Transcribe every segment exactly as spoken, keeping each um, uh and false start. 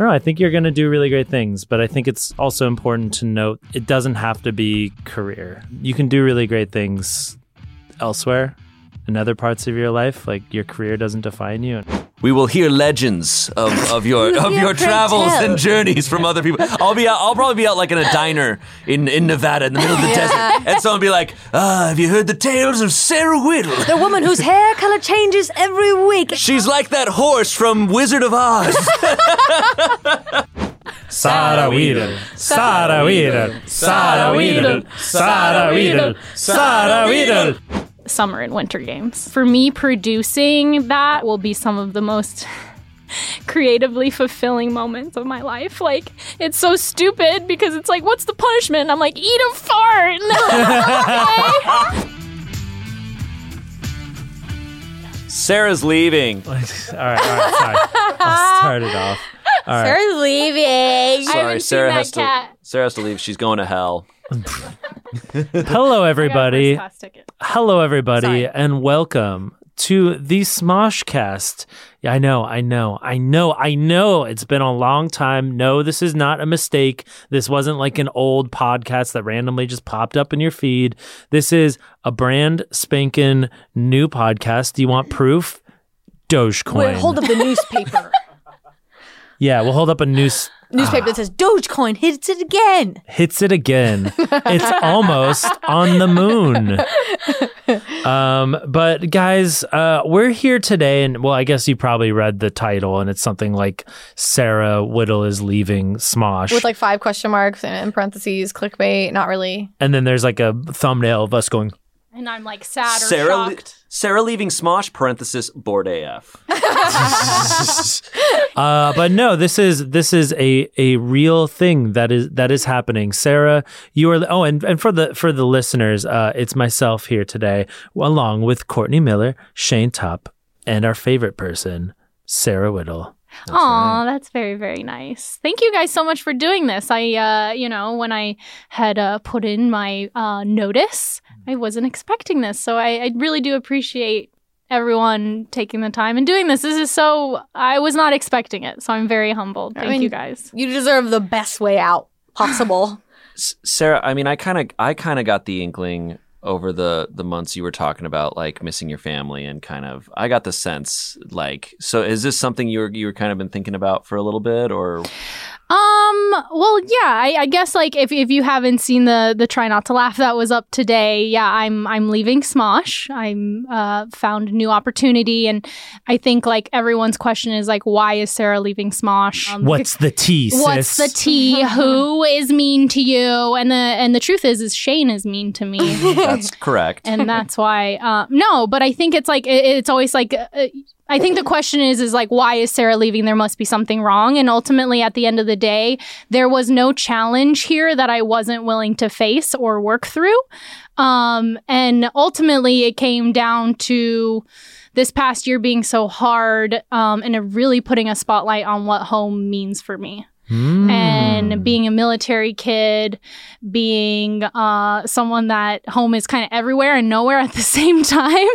don't know. I think you're going to do really great things, but I think it's also important to note it doesn't have to be career. You can do really great things elsewhere in other parts of your life. Like your career doesn't define you. We will hear legends of, of your of your travels tell. and journeys from other people. I'll be out, I'll probably be out like in a diner in, in Nevada in the middle of the yeah. desert, and someone will be like, "Ah, have you heard the tales of Sarah Whittle? The woman whose hair color changes every week. She's like that horse from Wizard of Oz." Sarah Whittle, Sarah Whittle, Sarah Whittle, Sarah Whittle, Sarah Whittle. Summer and Winter Games. For me, producing that will be some of the most creatively fulfilling moments of my life. Like, it's so stupid because it's like, what's the punishment? And I'm like, eat a fart. Okay. Sarah's leaving. all right, all right, sorry. I'll start it off. All right. Sarah's leaving. Sorry, Sarah has cat. to. Sarah has to leave. She's going to hell. Hello, everybody. Hello, everybody, Sorry. and welcome to the Smoshcast. Yeah, I know, I know, I know, I know. It's been a long time. No, this is not a mistake. This wasn't like an old podcast that randomly just popped up in your feed. This is a brand spanking new podcast. Do you want proof? Dogecoin. Wait, hold up the newspaper. Yeah, we'll hold up a news. Newspaper that says Dogecoin hits it again. Hits it again. It's almost on the moon. Um, but guys, uh, we're here today, and well, I guess you probably read the title, and it's something like Sarah Whittle is leaving Smosh. With like five question marks and in parentheses, clickbait, not really. And then there's like a thumbnail of us going, and I'm like sad or Sarah shocked. Li- Sarah leaving Smosh, parenthesis, bored A F. uh, but no, this is this is a, a real thing that is that is happening. Sarah, you are oh, and, and for the for the listeners, uh, it's myself here today, along with Courtney Miller, Shane Tupp, and our favorite person, Sarah Whittle. That's Aw, right. That's very, very nice. Thank you guys so much for doing this. I, uh, you know, when I had uh, put in my uh, notice, I wasn't expecting this. So I, I really do appreciate everyone taking the time and doing this. This is so, I was not expecting it. So I'm very humbled. Thank I mean, you guys. You deserve the best way out possible. S- Sarah, I mean, I kind of, I kind of got the inkling over the the months you were talking about, like missing your family, and kind of I got the sense, like, so is this something you were you were kind of been thinking about for a little bit, or? Um, well, yeah, I, I guess like if if you haven't seen the the Try Not to Laugh that was up today, yeah, I'm I'm leaving Smosh. I'm uh found a new opportunity, and I think like everyone's question is like, why is Sarah leaving Smosh? Um, what's the tea, sis? What's the tea? Who is mean to you? And the and the truth is, is Shane is mean to me. That's correct, and that's why. Uh, no, but I think it's like it, it's always like. Uh, I think the question is, is like, why is Sarah leaving? There must be something wrong. And ultimately, at the end of the day, there was no challenge here that I wasn't willing to face or work through. Um, and ultimately, it came down to this past year being so hard um, and it really putting a spotlight on what home means for me. Mm. And being a military kid, being uh, someone that home is kind of everywhere and nowhere at the same time,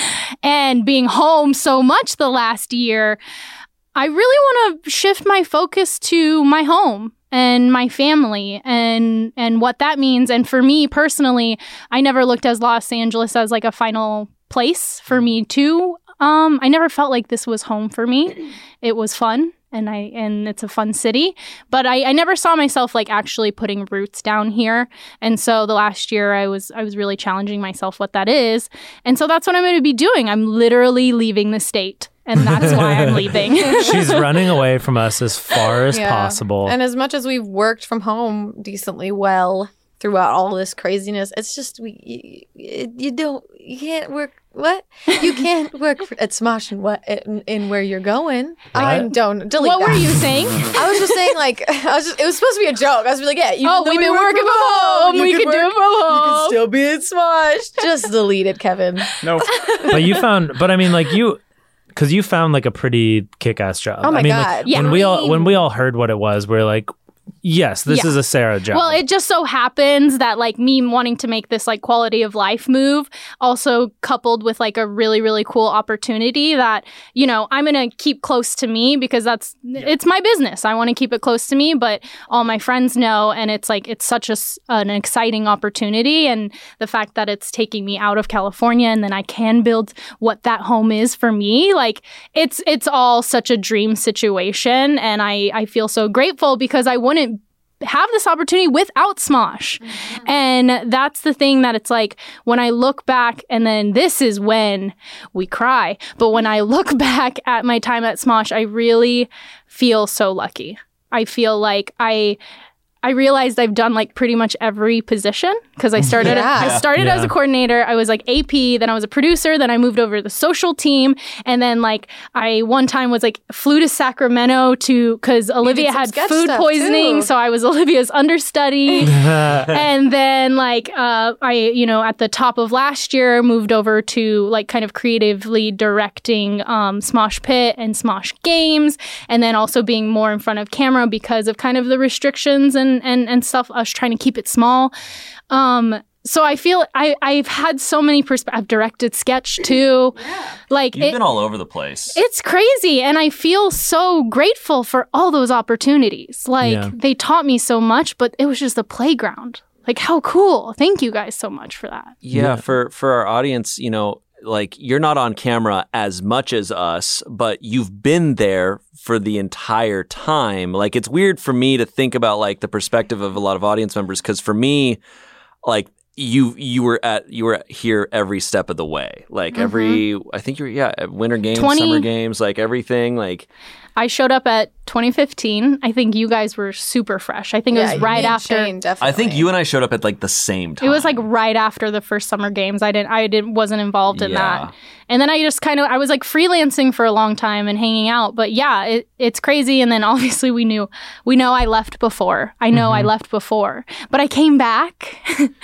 and being home so much the last year, I really want to shift my focus to my home and my family and and what that means. And for me personally, I never looked at Los Angeles as like a final place for me too. Um, I never felt like this was home for me. It was fun. And I and it's a fun city, but I, I never saw myself like actually putting roots down here. And so the last year I was I was really challenging myself what that is. And so that's what I'm going to be doing. I'm literally leaving the state. And that's why I'm leaving. She's running away from us as far as yeah. possible. And as much as we've worked from home decently well throughout all this craziness, it's just we you, you don't you can't work. What? You can't work for, at Smosh and what in, in where you're going. What? I don't delete What that. were you saying? I was just saying, like, I was just. It was supposed to be a joke. I was like, yeah, you oh, we've been working from home. We can do it from home. You can still be at Smosh. Just delete it, Kevin. No. But you found. But I mean, like you. Because you found like a pretty kick-ass job. Oh my I mean, god! Like, yeah. When we all when we all heard what it was, we're like, Yes, this Yeah. is a Sarah job. Well, it just so happens that like me wanting to make this like quality of life move also coupled with like a really, really cool opportunity that, you know, I'm going to keep close to me because that's, it's my business. I want to keep it close to me, but all my friends know. And it's like, it's such a, s- an exciting opportunity. And the fact that it's taking me out of California and then I can build what that home is for me, like it's, it's all such a dream situation. And I, I feel so grateful because I wouldn't have this opportunity without Smosh. Mm-hmm. And that's the thing that it's like when I look back, and then this is when we cry. But when I look back at my time at Smosh, I really feel so lucky. I feel like I I realized I've done like pretty much every position because I started Yeah. I started Yeah. as a coordinator. I was like A P, then I was a producer, then I moved over to the social team, and then like I one time was like flew to Sacramento to because Olivia some had sketch food stuff, poisoning, too. so I was Olivia's understudy. And then like uh, I you know at the top of last year moved over to like kind of creatively directing um, Smosh Pit and Smosh Games, and then also being more in front of camera because of kind of the restrictions and and and stuff. I was trying to keep it small. Um, so I feel I I've had so many perspectives. I've directed sketch too. Like You've it, been all over the place. it's crazy. And I feel so grateful for all those opportunities. Like Yeah. they taught me so much, but it was just a playground. Like how cool. Thank you guys so much for that. Yeah, Yeah. for for our audience, you know, like you're not on camera as much as us, but you've been there for the entire time. Like it's weird for me to think about like the perspective of a lot of audience members because for me, like you you were at you were here every step of the way. Like every I think you were yeah, at winter games, twenty summer games, like everything, like I showed up at twenty fifteen. I think you guys were super fresh. I think it Yeah, was right me and after. Shane, definitely. I think you and I showed up at like the same time. It was like right after the first summer games. I didn't. I didn't. Wasn't involved in Yeah. that. And then I just kind of. I was like freelancing for a long time and hanging out. But yeah, it, it's crazy. And then obviously we knew. We know I left before. I know I left before. But I came back.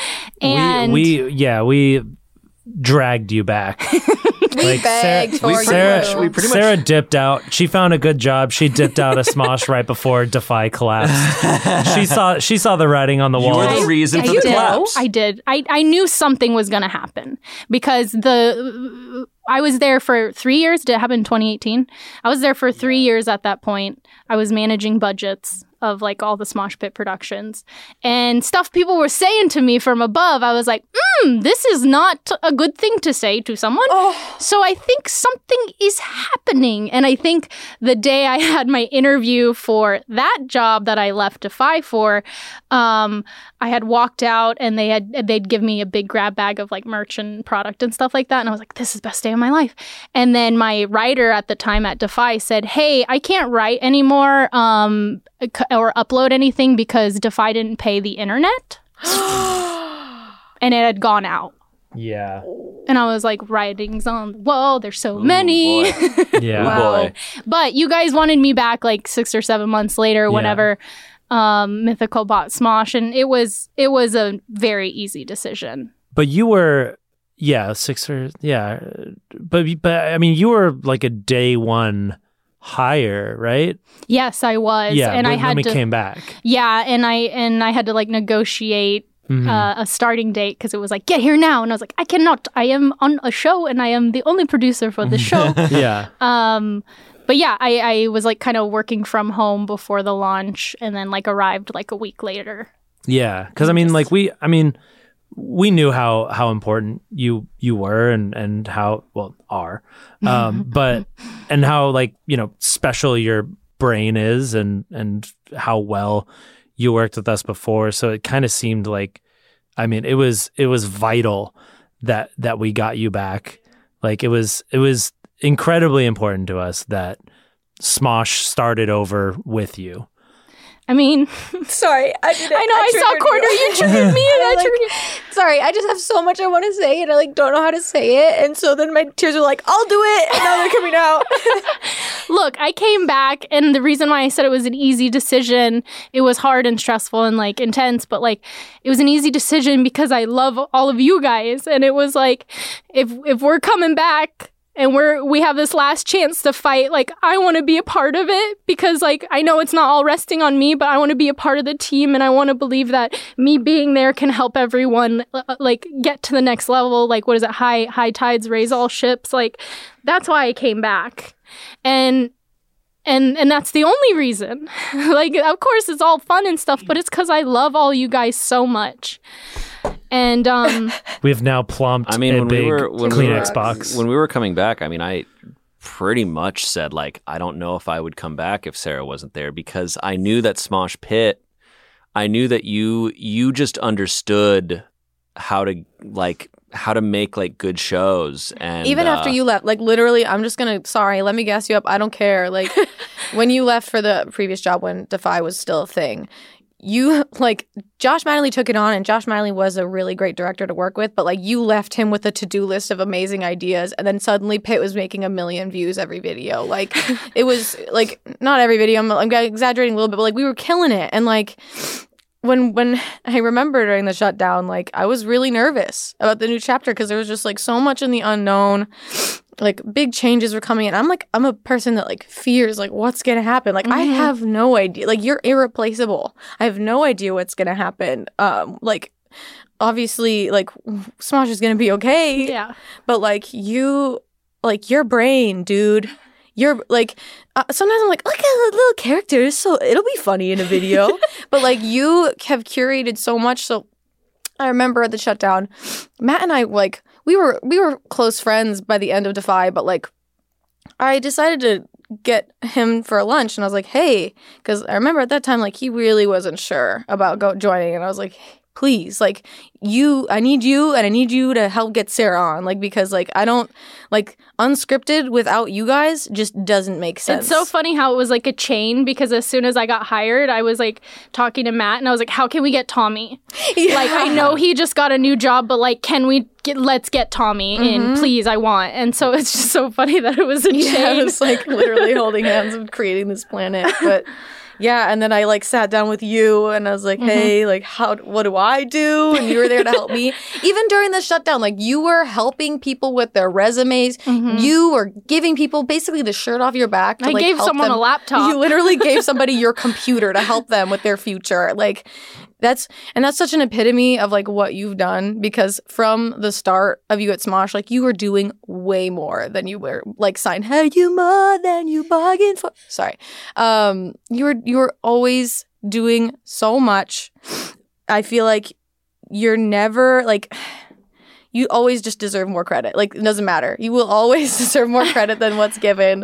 and we, we yeah we dragged you back. we like, begged Sarah- for Sarah, you. we pretty much- Sarah dipped out. She found a good job. She dipped out of Smosh right before Defy collapsed. She saw she saw the writing on the You wall. were the reason I for the did. collapse. I did. I, I knew something was going to happen because the I was there for three years. Did it happen in twenty eighteen? I was there for three years at that point. I was managing budgets of like all the Smosh Pit productions and stuff people were saying to me from above. I was like, mm, this is not a good thing to say to someone. Oh. So I think something is happening. And I think the day I had my interview for that job that I left Defy for, um, I had walked out and they had they'd give me a big grab bag of like merch and product and stuff like that. And I was like, this is the best day of my life. And then my writer at the time at Defy said, hey, I can't write anymore um, or upload anything because Defy didn't pay the internet. And it had gone out. Yeah, And I was like, writings on the wall. There's so many. boy. yeah. Oh, Wow. boy. But you guys wanted me back like six or seven months later, whenever um, Mythical bought Smosh, and it was it was a very easy decision. But you were, yeah, six or yeah, but but I mean, you were like a day one hire, right? Yes, I was, Yeah, and when, I had when we to. came back. Yeah, and I and I had to like negotiate Mhm. uh, a starting date because it was like get here now, and I was like I cannot. I am on a show, and I am the only producer for the show. yeah, Um, but yeah, I, I was like kind of working from home before the launch, and then like arrived like a week later. yeah. Because I mean, like we, I mean, we knew how how important you you were and and how well are, um, but and how like you know special your brain is and and how well you worked with us before. So it kind of seemed like, I mean, it was it was vital that that we got you back. Like it was it was incredibly important to us that Smosh started over with you. I mean, Sorry, I did it. I know I, saw triggered Corner. You triggered me, and I I like- triggered you. Sorry, I just have so much I want to say, and I like don't know how to say it, and so then my tears are like, "I'll do it," and now they're coming out. Look, I came back, and the reason why I said it was an easy decision, it was hard and stressful and like intense, but like it was an easy decision because I love all of you guys, and it was like, if if we're coming back, and we're we have this last chance to fight. Like, I want to be a part of it because, like, I know it's not all resting on me, but I want to be a part of the team, and I want to believe that me being there can help everyone, uh, like, get to the next level. Like, what is it? High high tides raise all ships. Like, that's why I came back, and and and that's the only reason. Like, of course, it's all fun and stuff, but it's because I love all you guys so much. And um, we've now plumped I mean, a when big we were when Kleenex we were, box. When we were coming back, I mean, I pretty much said, like, I don't know if I would come back if Sarah wasn't there, because I knew that Smosh Pit, I knew that you you just understood how to like how to make like good shows. And even uh, after you left, like literally, I'm just gonna sorry, let me gas you up. I don't care. Like when you left for the previous job when Defy was still a thing, you like Josh Manley took it on, and Josh Manley was a really great director to work with, but like you left him with a to-do list of amazing ideas, and then suddenly Pitt was making a million views every video. Like it was like not every video, I'm, I'm exaggerating a little bit, but like we were killing it. And like when when I remember during the shutdown, like I was really nervous about the new chapter because there was just like so much in the unknown. Like big changes were coming in. I'm like, I'm a person that like fears like what's gonna happen. Like mm-hmm. I have no idea. Like you're irreplaceable. I have no idea what's gonna happen. Um, like obviously, like Smosh is gonna be okay. Yeah. But like you, like your brain, dude. You're like uh, sometimes I'm like, look at the little characters. So it'll be funny in a video. But like you have curated so much. So I remember at the shutdown, Matt and I like. We were we were close friends by the end of Defy, but like I decided to get him for lunch, and I was like, hey, because I remember at that time like he really wasn't sure about go joining, and I was like, please, like you, I need you, and I need you to help get Sarah on, like because like I don't like unscripted without you guys just doesn't make sense. It's so funny how it was like a chain, because as soon as I got hired, I was like talking to Matt, and I was like, how can we get Tommy? Yeah. Like I know he just got a new job, but like can we get let's get Tommy mm-hmm. in, please, I want. And so it's just so funny that it was a yeah, chain. It was like literally holding hands and creating this planet. But yeah, and then I like sat down with you and I was like, hey, mm-hmm. like how what do I do? And you were there to help me. Even during the shutdown, like you were helping people with their resumes. Mm-hmm. You were giving people basically the shirt off your back to I like gave help someone them. a laptop. You literally gave somebody your computer to help them with their future. Like that's and that's such an epitome of like what you've done, because from the start of you at Smosh, like you were doing way more than you were like signed. Hey, you more than you bargained for. Sorry, um, you were you were always doing so much. I feel like you're never like you always just deserve more credit. Like it doesn't matter. You will always deserve more credit than what's given.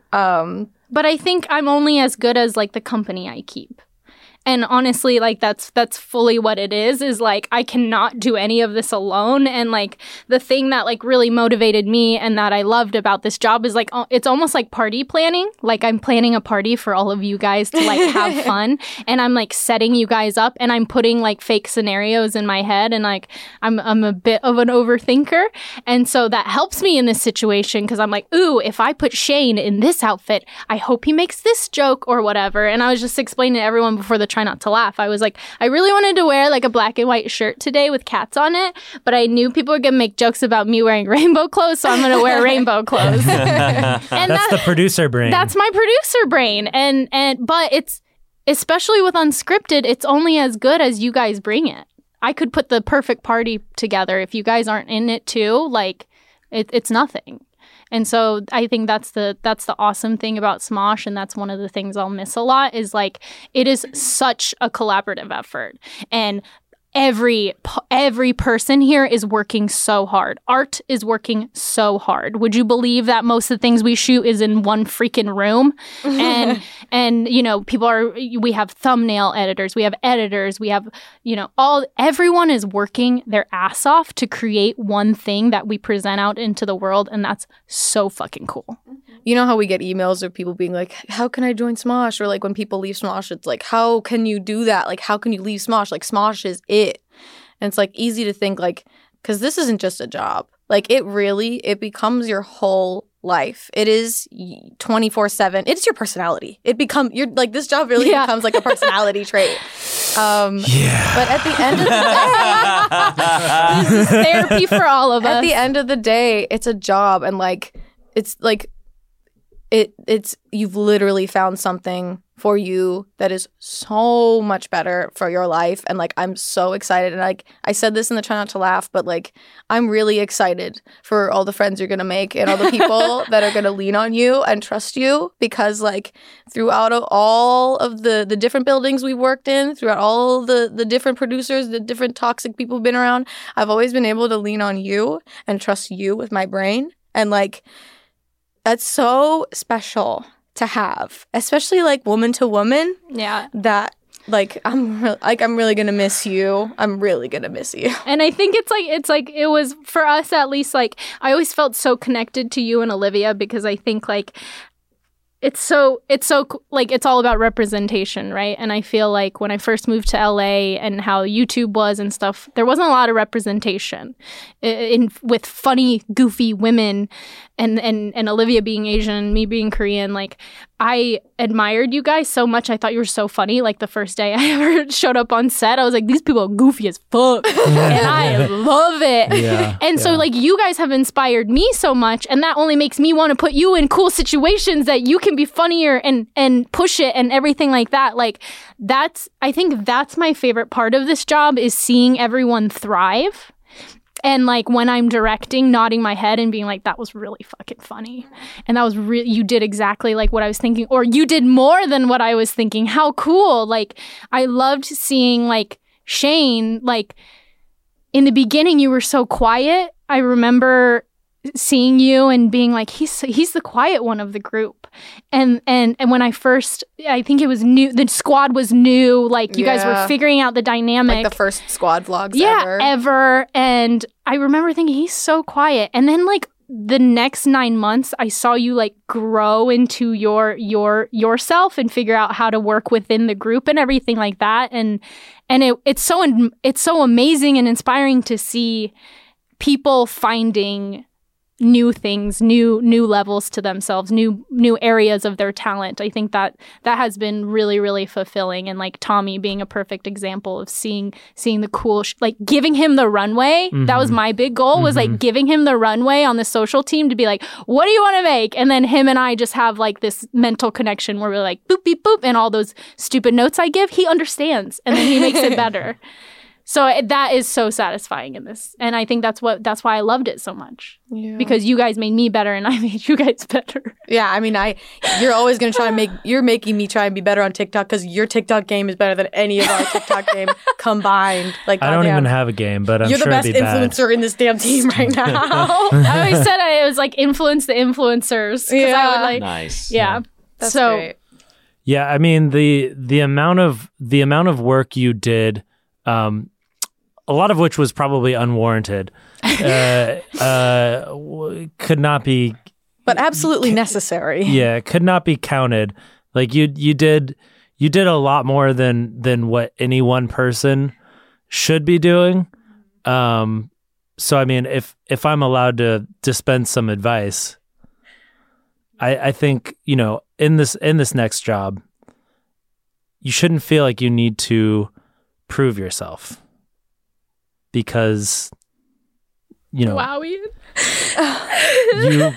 Um, but I think I'm only as good as like the company I keep. And honestly, like that's that's fully what it is, is like I cannot do any of this alone. And like the thing that like really motivated me and that I loved about this job is like it's almost like party planning. Like I'm planning a party for all of you guys to like have fun. And I'm like setting you guys up, and I'm putting like fake scenarios in my head, and like I'm I'm a bit of an overthinker. And so that helps me in this situation, because I'm like, ooh, if I put Shane in this outfit, I hope he makes this joke or whatever. And I was just explaining to everyone before the Try Not to Laugh, I was like, I really wanted to wear like a black and white shirt today with cats on it, but I knew people were gonna make jokes about me wearing rainbow clothes, so I'm gonna wear rainbow clothes. And that's that, the producer brain. That's my producer brain. And and but it's especially with unscripted, it's only as good as you guys bring it. I could put the perfect party together. If you guys aren't in it too, like it, it's nothing. And so I think that's the that's the awesome thing about Smosh, and that's one of the things I'll miss a lot, is like it is such a collaborative effort. And every every person here is working so hard. Art is working so hard. Would you believe that most of the things we shoot is in one freaking room? And and you know, people are we have thumbnail editors, we have editors, we have, you know, all everyone is working their ass off to create one thing that we present out into the world, and that's so fucking cool. You know how we get emails of people being like, how can I join Smosh? Or like when people leave Smosh, it's like, how can you do that? Like, how can you leave Smosh? Like, Smosh is it. And it's like easy to think like, because this isn't just a job. Like it really, it becomes your whole life. It is twenty-four seven. It's your personality. It become, you're like, this job really yeah. becomes like a personality trait. Um, yeah. But at the end of the day, this is therapy for all of us. At the end of the day, it's a job. And like, it's like it it's you've literally found something for you that is so much better for your life. And like, I'm so excited. And like, I said this in the Try Not to Laugh, but like, I'm really excited for all the friends you're going to make and all the people that are going to lean on you and trust you, because like throughout all of the, the different buildings we've worked in, throughout all the, the different producers, the different toxic people who've been around, I've always been able to lean on you and trust you with my brain. And like, that's so special to have, especially like woman to woman. Yeah. That like I'm re- like I'm really gonna miss you. I'm really gonna miss you. And I think it's like it's like it was for us at least. Like I always felt so connected to you and Olivia, because I think like it's so it's so like it's all about representation, right? And I feel like when I first moved to L A and how YouTube was and stuff, there wasn't a lot of representation in, in with funny, goofy women, and and and Olivia being Asian, me being Korean. Like I admired you guys so much. I thought you were so funny. Like the first day I ever showed up on set, I was like, these people are goofy as fuck, and I love it. Yeah, and so yeah. like you guys have inspired me so much, and that only makes me want to put you in cool situations that you can be funnier and and push it and everything like that. Like that's I think that's my favorite part of this job, is seeing everyone thrive. And like when I'm directing, nodding my head and being like, that was really fucking funny. And that was really, you did exactly like what I was thinking, or you did more than what I was thinking. How cool. Like I loved seeing like Shane, like in the beginning you were so quiet. I remember seeing you and being like, he's he's the quiet one of the group. And and and when I first, I think it was new, the squad was new, like you guys Yeah. were figuring out the dynamic. Like the first squad vlogs yeah, ever. ever. And I remember thinking, he's so quiet. And then like the next nine months, I saw you like grow into your your yourself and figure out how to work within the group and everything like that. And and it it's so it's so amazing and inspiring to see people finding new things, new new levels to themselves, new new areas of their talent. I think that that has been really really fulfilling. And like Tommy being a perfect example of seeing seeing the cool sh- like giving him the runway. Mm-hmm. That was my big goal, was Mm-hmm. like giving him the runway on the social team to be like, what do you want to make? And then him and I just have like this mental connection where we're like boop beep boop, and all those stupid notes I give, he understands, and then he makes it better. So it- that is so satisfying in this. And I think that's what that's why I loved it so much. Yeah. Because you guys made me better and I made you guys better. Yeah, I mean, I you're always gonna try and make you're making me try and be better on TikTok, because your TikTok game is better than any of our TikTok game combined. Like, I don't goddamn. even have a game, but I'm You're sure the best it'd be bad. influencer in this damn team right now. I always said I, it was like influence the influencers. 'Cause I Yeah. would like, Nice. yeah. That's so great. Yeah, I mean the the amount of the amount of work you did, um, a lot of which was probably unwarranted, uh, uh, w- could not be. But absolutely necessary. Yeah, could not be counted. Like you, you did, you did a lot more than than what any one person should be doing. Um, so I mean, if if I'm allowed to dispense some advice, I I think you know in this in this next job, you shouldn't feel like you need to prove yourself, because you know wow, Ian. you.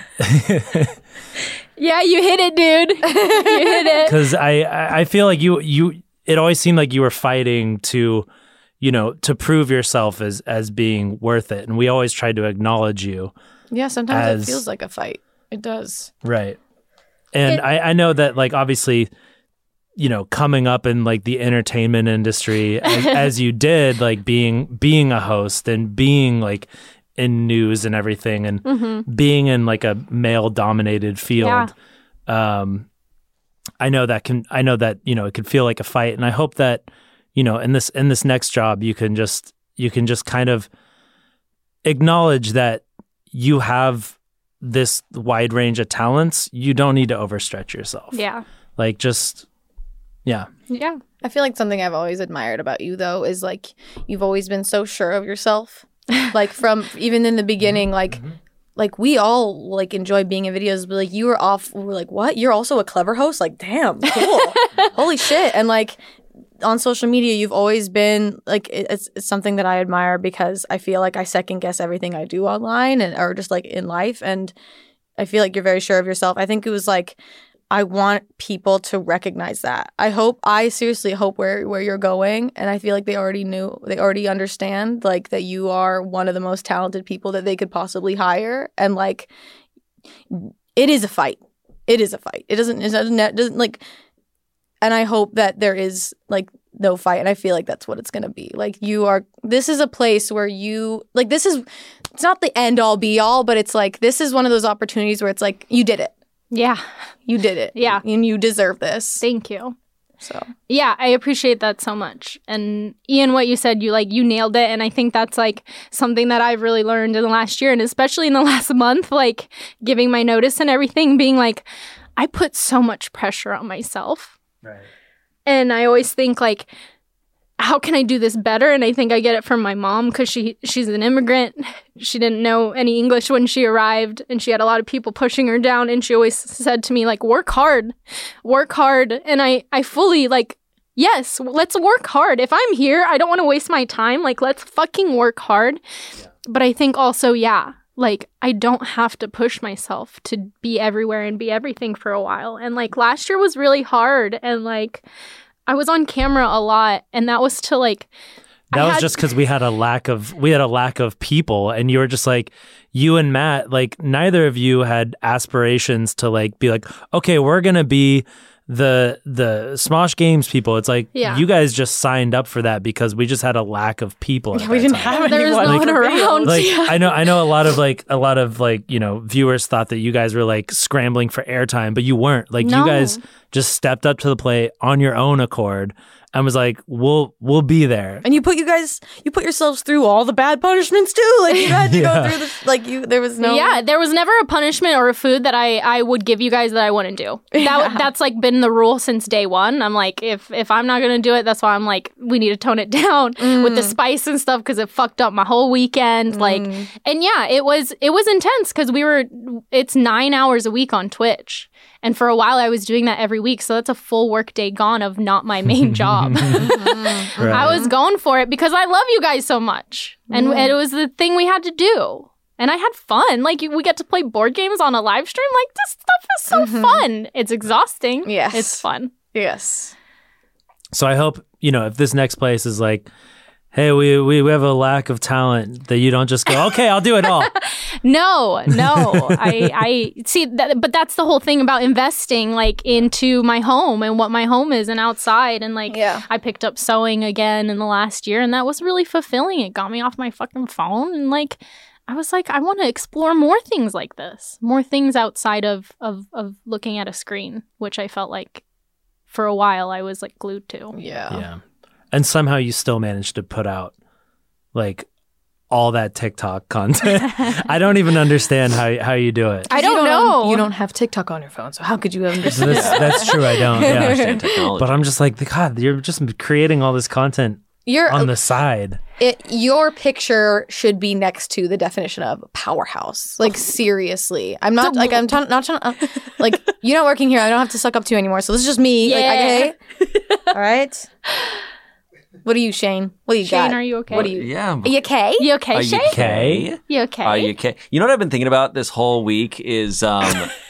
Yeah, you hit it, dude. You hit it. Because I, I I feel like you you it always seemed like you were fighting to, you know, to prove yourself as as being worth it, and we always tried to acknowledge you. Yeah, sometimes As- it feels like a fight. It does. Right. And It- I, I know that, like, obviously, you know, coming up in like the entertainment industry as, as you did, like being being a host and being like in news and everything, and Mm-hmm. being in like a male dominated field. Um, I know that can, I know that, you know, it could feel like a fight. And I hope that, you know, in this, in this next job, you can just, you can just kind of acknowledge that you have this wide range of talents. You don't need to overstretch yourself. Yeah. Like just, yeah. Yeah. I feel like something I've always admired about you, though, is like you've always been so sure of yourself. Like from even in the beginning, like like we all like enjoy being in videos, but like you were off. We're like, what? You're also a clever host? Like, damn, cool, holy shit! And like on social media, you've always been like it- it's, it's something that I admire, because I feel like I second guess everything I do online and or just like in life, and I feel like you're very sure of yourself. I think it was like, I want people to recognize that. I hope, I seriously hope where, where you're going. And I feel like they already knew, they already understand like that you are one of the most talented people that they could possibly hire. And like, it is a fight. It is a fight. It doesn't, it doesn't, it doesn't like, and I hope that there is like no fight. And I feel like that's what it's going to be. Like you are, this is a place where you, like this is, it's not the end all be all, but it's like, this is one of those opportunities where it's like, you did it. Yeah. You did it. Yeah. And you deserve this. Thank you. So yeah, I appreciate that so much. And Ian, what you said, you like you nailed it. And I think that's like something that I've really learned in the last year, and especially in the last month, like giving my notice and everything, being like, I put so much pressure on myself. Right. And I always think like, how can I do this better? And I think I get it from my mom because she she's an immigrant. She didn't know any English when she arrived, and she had a lot of people pushing her down. And she always said to me, like, work hard, work hard. And I, I fully like, yes, let's work hard. If I'm here, I don't want to waste my time. Like, let's fucking work hard. Yeah. But I think also, yeah, like, I don't have to push myself to be everywhere and be everything for a while. And like last year was really hard. And like, I was on camera a lot, and that was to like. That I was had... just because we had a lack of we had a lack of people, and you were just like, you and Matt, like neither of you had aspirations to like be like, okay, we're gonna be the the Smosh Games people. It's like yeah. you guys just signed up for that because we just had a lack of people. Yeah, we didn't time. have there was anyone no one like, around. Like yeah. I know, I know a lot of like a lot of like you know viewers thought that you guys were like scrambling for airtime, but you weren't. Like no. you guys just stepped up to the plate on your own accord and was like, "We'll we'll be there." And you put you guys, you put yourselves through all the bad punishments too. Like you had to yeah. go through the like you. There was no. Yeah, there was never a punishment or a food that I, I would give you guys that I wouldn't do. That Yeah. that's like been the rule since day one. I'm like, if if I'm not gonna do it, that's why I'm like, we need to tone it down Mm. with the spice and stuff because it fucked up my whole weekend. Mm. Like, and yeah, it was it was intense because we were. It's nine hours a week on Twitch. And for a while, I was doing that every week. So that's a full work day gone of not my main job. Mm-hmm. Right. I was going for it because I love you guys so much. And, Mm. and it was the thing we had to do. And I had fun. Like, we get to play board games on a live stream. Like, this stuff is so Mhm. fun. It's exhausting. Yes. It's fun. Yes. So I hope, you know, if this next place is like, hey, we, we, we have a lack of talent, that you don't just go, okay, I'll do it all. No, no. I, I see that, but that's the whole thing about investing like into my home and what my home is and outside. And like, Yeah. I picked up sewing again in the last year, and that was really fulfilling. It got me off my fucking phone. And like, I was like, I want to explore more things like this, more things outside of, of, of looking at a screen, which I felt like for a while I was like glued to. Yeah. Yeah. And somehow you still managed to put out like all that TikTok content. I don't even understand how how you do it. I You don't know. own- you don't have TikTok on your phone, so how could you So understand? that's, that's true. I don't. Yeah. Understand technology. But I'm just like, God, you're just creating all this content You're on the side. it, your picture should be next to the definition of powerhouse. Like seriously, I'm not like I'm t- not trying. Uh, like you're not working here. I don't have to suck up to you anymore. So this is just me. Yeah. Like, okay. All right. What are you, Shane? What do you Shane, got? are you okay? What are you? yeah. Are you okay? You okay, Are Shay? you okay? You okay? Are you okay? You know what I've been thinking about this whole week is um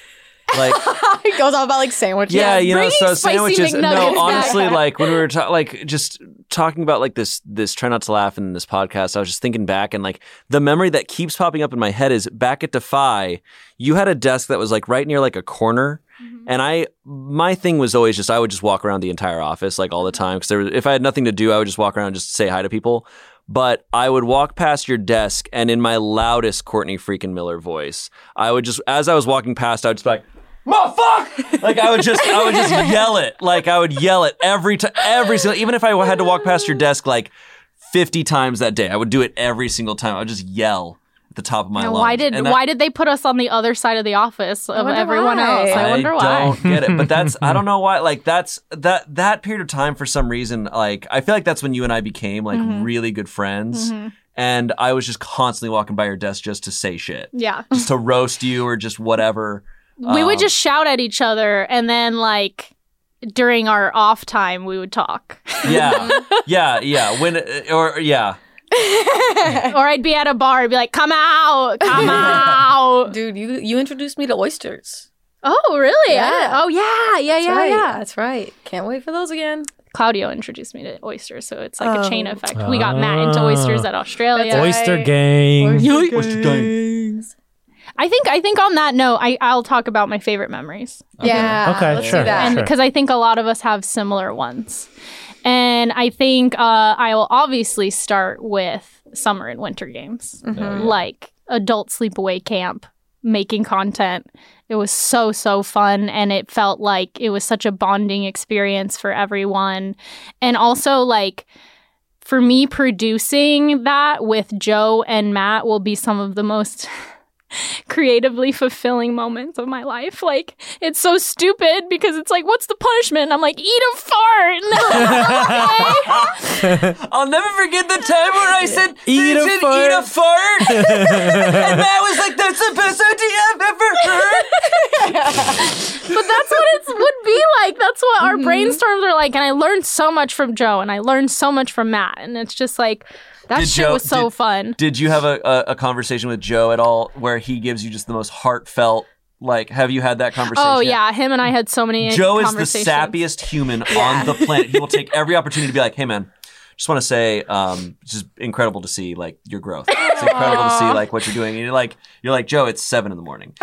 like It goes on about like sandwiches. yeah, you know, bringing so spicy sandwiches. McNuggets No, back. honestly, like when we were ta- like just talking about like this this try not to laugh in this podcast, I was just thinking back and like the memory that keeps popping up in my head is back at Defy, you had a desk that was like right near like a corner. Mm-hmm. And I, my thing was always just I would just walk around the entire office like all the time because there was, if I had nothing to do, I would just walk around and just say hi to people. But I would walk past your desk and in my loudest Courtney freaking Miller voice, I would just as I was walking past, I would just be like, "Motherfucker!" Like I would just, I would just yell it. Like I would yell it every time, every single. Even if I had to walk past your desk like fifty times that day, I would do it every single time. I would just yell at the top of my And lungs. why did And that- why did they put us on the other side of the office of wonder everyone why. else? I wonder why. don't get it, but that's I don't know why. Like that's that that period of time for some reason. Like I feel like that's when you and I became like Mm-hmm. really good friends, and I was just constantly walking by your desk just to say shit, Yeah. just to roast you or just whatever. We would Um, just shout at each other, and then like during our off time, we would talk. yeah, yeah, yeah. When or yeah. Or I'd be at a bar and be like, come out, come out. Dude, you you introduced me to oysters. Oh, really? Yeah. I- oh, yeah, yeah, That's yeah, right. yeah. That's right. Can't wait for those again. Claudio introduced me to oysters, so it's like Oh. a chain effect. We got Matt into oysters at Australia. That's Oyster right. gang. Oyster gang. I think I think on that note, I, I'll talk about my favorite memories. Yeah. Okay, let's sure. do that. And Sure. because I think a lot of us have similar ones. And I think uh, I will obviously start with summer and winter games, Mhm. like adult sleepaway camp, making content. It was so, so fun. And it felt like it was such a bonding experience for everyone. And also, like, for me, producing that with Joe and Matt will be some of the most creatively fulfilling moments of my life. Like, it's so stupid because it's like, what's the punishment? And I'm like, eat a fart. I'll never forget the time where I said, Eat I a said, fart. eat a fart. And Matt was like, that's the best idea I've ever heard. But that's what it would be like. That's what our brainstorms are like. And I learned so much from Joe and I learned so much from Matt. And it's just like, that Did shit Joe- was so did- fun. Did you have a, a, a conversation with Joe at all where he gives you just the most heartfelt, like, have you had that conversation? Oh, yet? yeah. Him and I had so many Joe is the conversations. sappiest human on the planet. He will take every opportunity to be like, hey, man, just want to say, um, it's just incredible to see, like, your growth. It's incredible to see, like, what you're doing. And you're like, you're like, Joe, it's seven in the morning.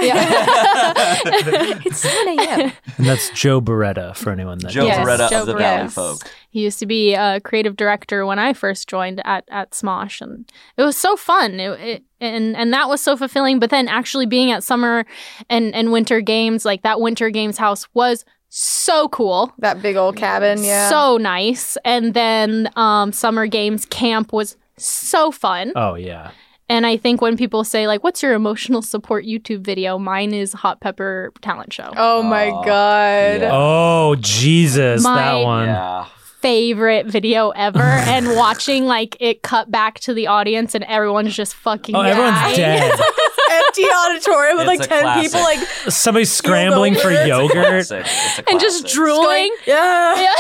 It's seven a.m. And that's Joe Beretta for anyone that Joe Yes, Beretta Joe of the Beretta. Valley Yes. folk. He used to be a creative director when I first joined at, at Smosh, and it was so fun. It, it, and and that was so fulfilling. But then actually being at summer and, and winter games, like that winter games house was so cool. That big old cabin, yeah. So nice. And then um, summer games camp was so fun. Oh yeah. And I think when people say, like, what's your emotional support YouTube video? Mine is Hot Pepper Talent Show. Oh my Oh, god. yeah. Oh Jesus, My- that one. Yeah. Favorite video ever. And watching, like, it cut back to the audience and everyone's just fucking Oh, everyone's dying. dead. Empty auditorium with It's like a ten classic. people like Somebody's scrambling for It's a yogurt. Classic. It's a And just classic. drooling. yeah.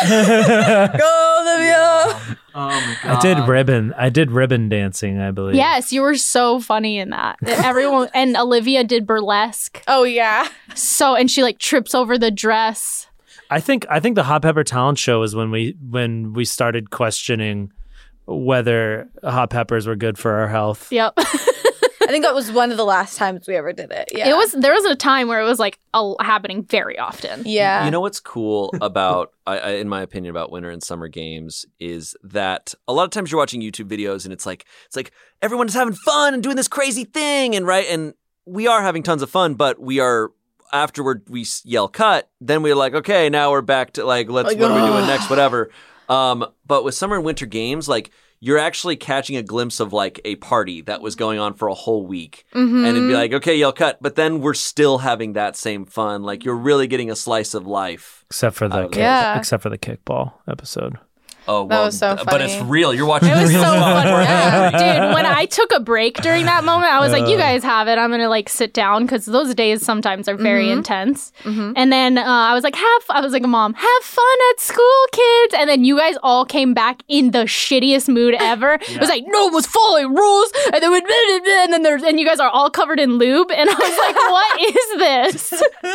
Go Olivia. Oh my god. I did ribbon. I did ribbon dancing, I believe. Yes, you were so funny in that. Everyone and Olivia did burlesque. Oh yeah. So and she like trips over the dress. I think I think the Hot Pepper Talent Show is when we when we started questioning whether hot peppers were good for our health. Yep. I think that was one of the last times we ever did it. Yeah. It was there was a time where it was like a, happening very often. Yeah. You know what's cool about, I, I, in my opinion, about winter and summer games is that a lot of times you're watching YouTube videos and it's like it's like everyone's having fun and doing this crazy thing and right and we are having tons of fun, but we are afterward we yell cut. Then we're like, okay, now we're back to like let's Like, what are we doing ugh. next, whatever. Um, but with summer and winter games, like you're actually catching a glimpse of like a party that was going on for a whole week. Mhm. And it'd be like, okay, yell cut. But then we're still having that same fun. Like you're really getting a slice of life. Except for the Out of kick, Yeah. except for the kickball episode. Oh, That well, was so th- But it's funny. real. You're watching It was real so stuff. fun. We're Yeah. angry. Dude, when I took a break during that moment, I was like, you Uh. guys have it. I'm going to like sit down because those days sometimes are very Mhm. intense. Mhm. And then uh, I was like, have, I was like, Mom, have fun at school, kids. And then you guys all came back in the shittiest mood ever. It was like, no one was following rules. And then, we, and then there's, and you guys are all covered in lube. And I was like, what is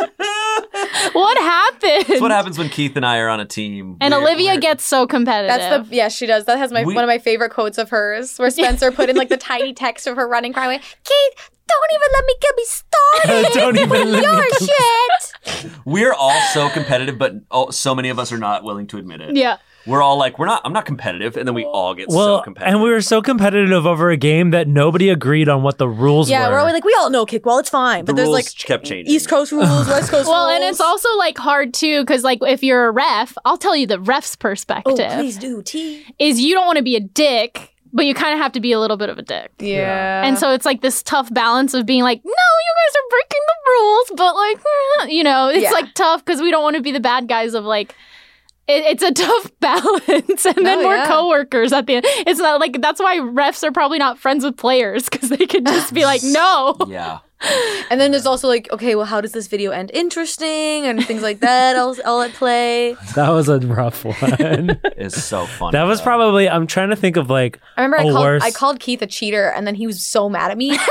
this? What happened? That's what happens when Keith and I are on a team. And We're- Olivia we're- gets so competitive. That's the yeah, she does. That has my We- one of my favorite quotes of hers, where Spencer put in like the tiny text of her running cry, Keith, don't even let me get me started. Don't even with let me your get me- shit. We're all so competitive, but oh, so many of us are not willing to admit it. Yeah. We're all like, we're not. I'm not competitive, and then we all get Well, so competitive. and we were so competitive over a game that nobody agreed on what the rules Yeah, were. we're always like, we all know kickball, it's fine. But The there's rules like kept changing. East Coast rules, West Coast Well, rules. and it's also like hard too, because like if you're a ref, I'll tell you the ref's oh, perspective please do T. is you don't want to be a dick, but you kind of have to be a little bit of a dick. Yeah, And so it's like this tough balance of being like, no, you guys are breaking the rules, but like, eh, you know, it's Yeah. like tough because we don't want to be the bad guys of like, it, it's a tough balance. And then No, we're yeah. coworkers at the end. It's not like, that's why refs are probably not friends with players because they could just be like, no. yeah. And then there's also like, okay, well, how does this video end interesting and things like that. I'll I'll let play. That was a rough one. It's so funny. That was though. probably. I'm trying to think of like. I remember I a called, worse- I called Keith a cheater, and then he was so mad at me. And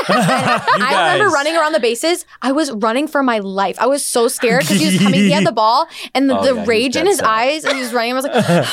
I remember guys. running around the bases. I was running for my life. I was so scared because he was coming. He had the ball, and the, Oh, the yeah, he was rage in dead his set. eyes, and he was running. I was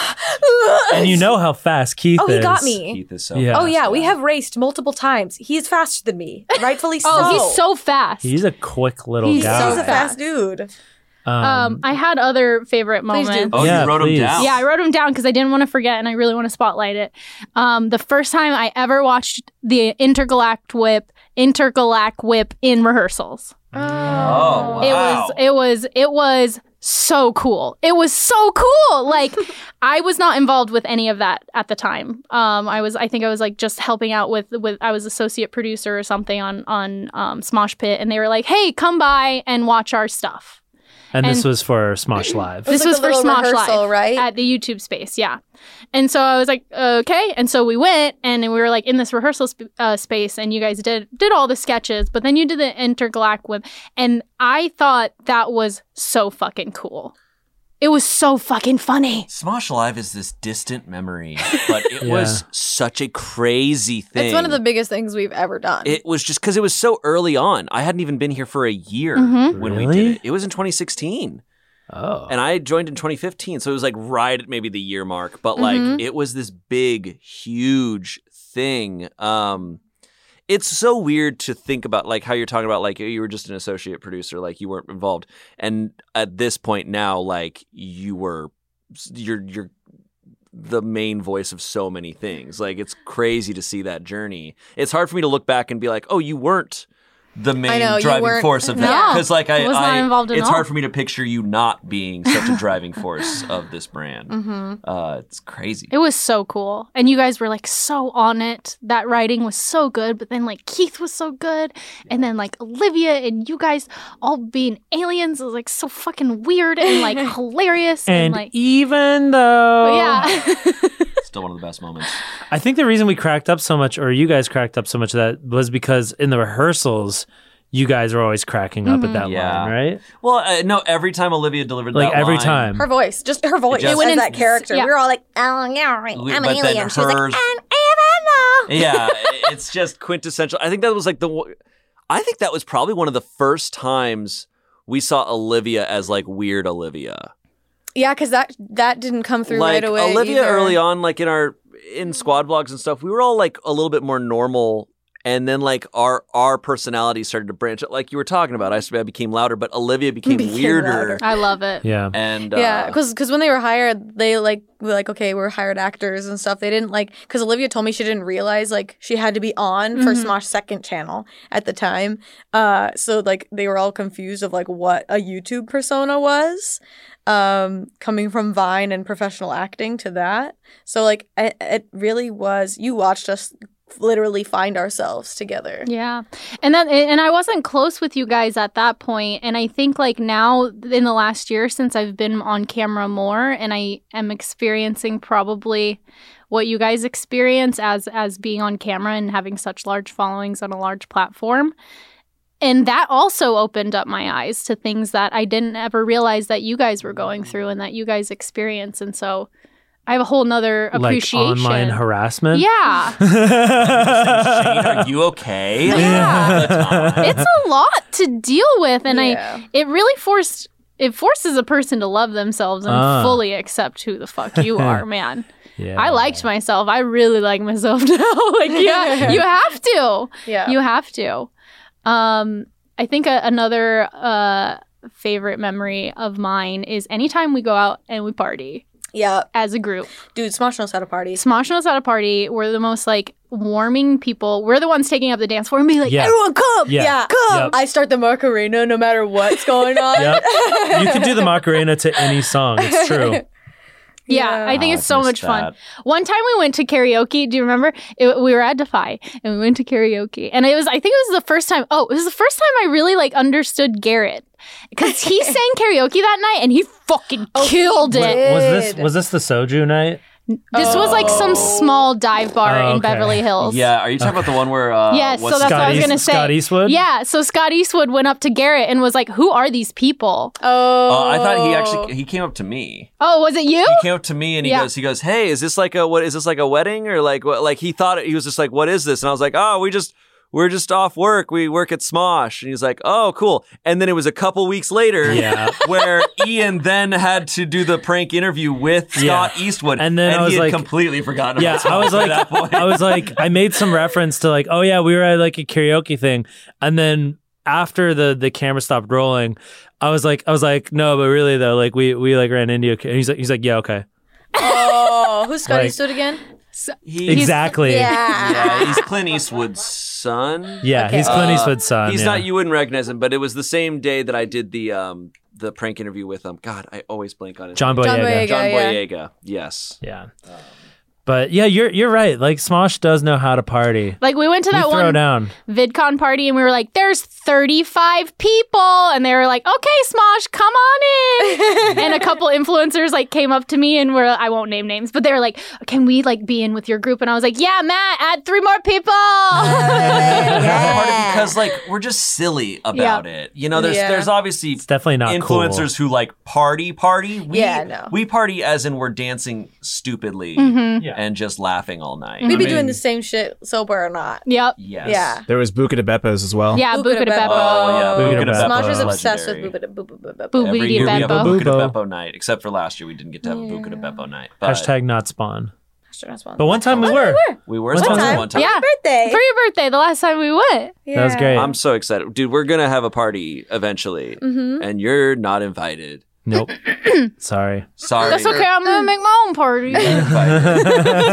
like, And you know how fast Keith oh, is. he got me. Keith is so Yeah. Oh fast, yeah, we have raced multiple times. He's faster than me, rightfully so. Oh, he's so fast. He's a quick little He's guy. He's a so fast dude. um, I had other favorite Please do. moments. Oh, Yeah, you wrote please. him down. Yeah, I wrote them down because I didn't want to forget and I really want to spotlight it. Um, the first time I ever watched the Intergalact Whip, Intergalact Whip in rehearsals. Oh, wow. It was, it was, it was so cool. It was so cool. Like, I was not involved with any of that at the time. Um, I was, I think I was like just helping out with, with, I was associate producer or something on, on um, Smosh Pit, and they were like, "Hey, come by and watch our stuff." and this and- was for Smosh Live. It was This like was a for little Smosh rehearsal, Live, right? at the YouTube space, yeah. And so I was like, okay. And so we went, and we were like in this rehearsal sp- uh, space, and you guys did did all the sketches, but then you did the Intergalact Whip, and I thought that was so fucking cool. It was so fucking funny. Smosh Live is this distant memory, but it Yeah. was such a crazy thing. It's one of the biggest things we've ever done. It was just because it was so early on. I hadn't even been here for a year Mhm. when we Really? did it. It was in twenty sixteen. Oh. And I joined in twenty fifteen, so it was like right at maybe the year mark. But like Mhm. it was this big, huge thing. Um, it's so weird to think about, like how you're talking about, like you were just an associate producer, like you weren't involved, and at this point now, like you were, you're you're the main voice of so many things. Like it's crazy to see that journey. It's hard for me to look back and be like, oh, you weren't the main know, you driving weren't- force of No, that, because like I, I was not I involved at it's all. hard for me to picture you not being such a driving force of this brand. Mm-hmm. Uh, it's crazy. It was so cool. And you guys were like so on it. That writing was so good. But then like Keith was so good. And then like Olivia and you guys all being aliens was like so fucking weird and like hilarious. And, and like, even though, yeah. Still one of the best moments. I think the reason we cracked up so much, or you guys cracked up so much, of that was because in the rehearsals, you guys were always cracking up at that Yeah. line, right? Well, uh, no, every time Olivia delivered Like that every line, time. Her voice, just her voice, It as just- that character. yeah. We were all like, "Oh yeah, right. We- I'm but an then alien." She was like, hers- "An alien." Yeah, it's just quintessential. I think that was like the. one- I think that was probably one of the first times we saw Olivia as like weird Olivia. Yeah, because that that didn't come through Like right away. Olivia either. early on, like in our in squad vlogs and stuff, we were all like a little bit more normal. And then, like our our personalities started to branch out, like you were talking about. I, I became louder, but Olivia became, Became weirder. louder. I love it. Yeah. And Yeah, uh, because when they were hired, they like were like, okay, we're hired actors and stuff. They didn't like because Olivia told me she didn't realize like she had to be on for Mhm. Smosh second channel at the time. Uh, so like they were all confused of like what a YouTube persona was, um, coming from Vine and professional acting to that. So like it, it really was. You watched us literally find ourselves together. Yeah. And that and I wasn't close with you guys at that point, and I think like now in the last year since I've been on camera more and I am experiencing probably what you guys experience as as being on camera and having such large followings on a large platform. And that also opened up my eyes to things that I didn't ever realize that you guys were going through and that you guys experience. And so I have a whole nother Like appreciation. online harassment. Yeah. Shane, are you okay? Yeah. It's a lot to deal with, and Yeah. I it really forced it forces a person to love themselves and Ah. fully accept who the fuck you are, man. Yeah. I liked myself. I really like myself now. Like yeah, you have to. Yeah. You have to. Um I think a, another uh favorite memory of mine is anytime we go out and we party Yeah. as a group. Dude, Smosh knows how to party. Smosh knows how to party. We're the most like warming people. We're the ones taking up the dance floor and being like, Yeah. Everyone come! Yeah. Come! Yep. I start the Macarena no matter what's going on. Yep. You can do the Macarena to any song. It's true. yeah, I think Oh, it's I've so missed much fun. that. One time we went to karaoke. Do you remember? It, we were at Defy and we went to karaoke, and it was. I think it was the first time. Oh, it was the first time I really like understood Garrett because he sang karaoke that night and he fucking Oh, he killed did. it. Was this was this the soju night? This was like some Oh. small dive bar Oh, in okay. Beverly Hills. Yeah, are you talking about the one where? Uh, Yes, what's so that's Scott what I was East- gonna say. Scott Eastwood? Yeah, so Scott Eastwood went up to Garrett and was like, "Who are these people?" Oh, Uh, I thought he actually he came up to me. Oh, was it you? He came up to me and he Yeah. goes, he goes, "Hey, is this like a what? Is this like a wedding or like what?" Like he thought it, he was just like, "What is this?" And I was like, "Oh, we just." We're just off work. We work at Smosh. And he's like, oh, cool. And then it was a couple weeks later Yeah. where Ian then had to do the prank interview with Scott Yeah. Eastwood. And then I he was had like- completely forgotten Yeah, about I Smosh was by like, that point. I was like, I made some reference to like, oh yeah, we were at like a karaoke thing, and then after the the camera stopped rolling, I was like, I was like, no, but really though, like we we like ran into, and he's like, he's like, yeah, okay, Oh, who's Scott Like- Eastwood again? He- exactly, Yeah. Yeah, he's Clint Eastwood's son. yeah, Okay. he's Clint Uh, Eastwood's son. He's yeah. not. You wouldn't recognize him, but it was the same day that I did the um the prank interview with him. God, I always blank on his John name. John Boyega. Boyega. John yeah. Boyega. Yes. Yeah, but yeah, you're you're right. Like Smosh does know how to party. Like we went to We that throw one down. VidCon party and we were like, "There's thirty-five people," and they were like, "Okay, Smosh, come on in." And a couple influencers like came up to me and were, I won't name names, but they were like, "Can we like be in with your group?" And I was like, "Yeah, Matt, add three more people." That's part of because like we're just silly about it. You know, there's Yeah. there's obviously It's definitely not influencers who like party party. We, Yeah, no. We party as in we're dancing stupidly Mhm. Yeah. and just laughing all night. We I be mean, doing the same shit sober or not. Yep. Yes. Yeah. There was Buca de Beppo's as well. Yeah, Buca de Beppo. Oh yeah, Buca de Buca de Beppo. Beppo Smosh is is obsessed with legendary. Buca de Beppo. Boo- Every Buca de year we have a Beppo. Buca de Beppo. Beppo night, except for last year we didn't get to have a Buca de Beppo night. But Hashtag not spawn. But But one time we were. we were One sponsored time. one time. Yeah. birthday. For your birthday, the last time we went. That was great. I'm so excited. Dude, we're going to have a party eventually, Mm-hmm. and you're not invited. Nope. Sorry. Sorry. That's okay. I'm gonna make my own party. You're invited.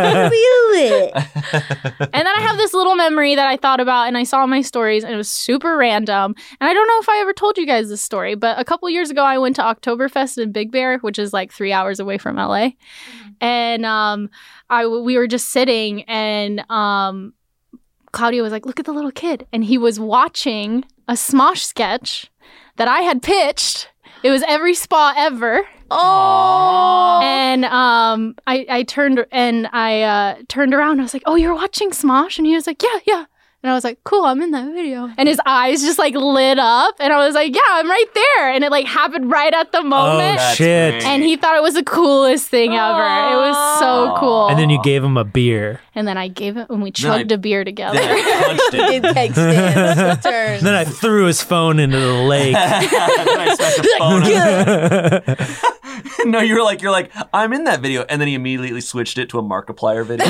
And then I have this little memory that I thought about and I saw in my stories and it was super random. And I don't know if I ever told you guys this story, but a couple years ago I went to Oktoberfest in Big Bear, which is like three hours away from L A. And um, I we were just sitting and um, Claudia was like, "Look at the little kid." And he was watching a Smosh sketch that I had pitched. It was every spa ever. Oh. And um, I, I turned and I uh, turned around. I was like, "Oh, you're watching Smosh?" And he was like, "Yeah, yeah." And I was like, "Cool, I'm in that video." And his eyes just like lit up, and I was like, "Yeah, I'm right there." And it like happened right at the moment. Oh shit. great. And he thought it was the coolest thing ever. It was so Aw. cool. And then you gave him a beer. and then I gave it, and we Then I- chugged a beer together. Then I punched It it. takes stands. Turns. Then I threw his phone into the lake. Then I smashed the phone out. No, you were like, you're like, I'm in that video, and then he immediately switched it to a Markiplier video.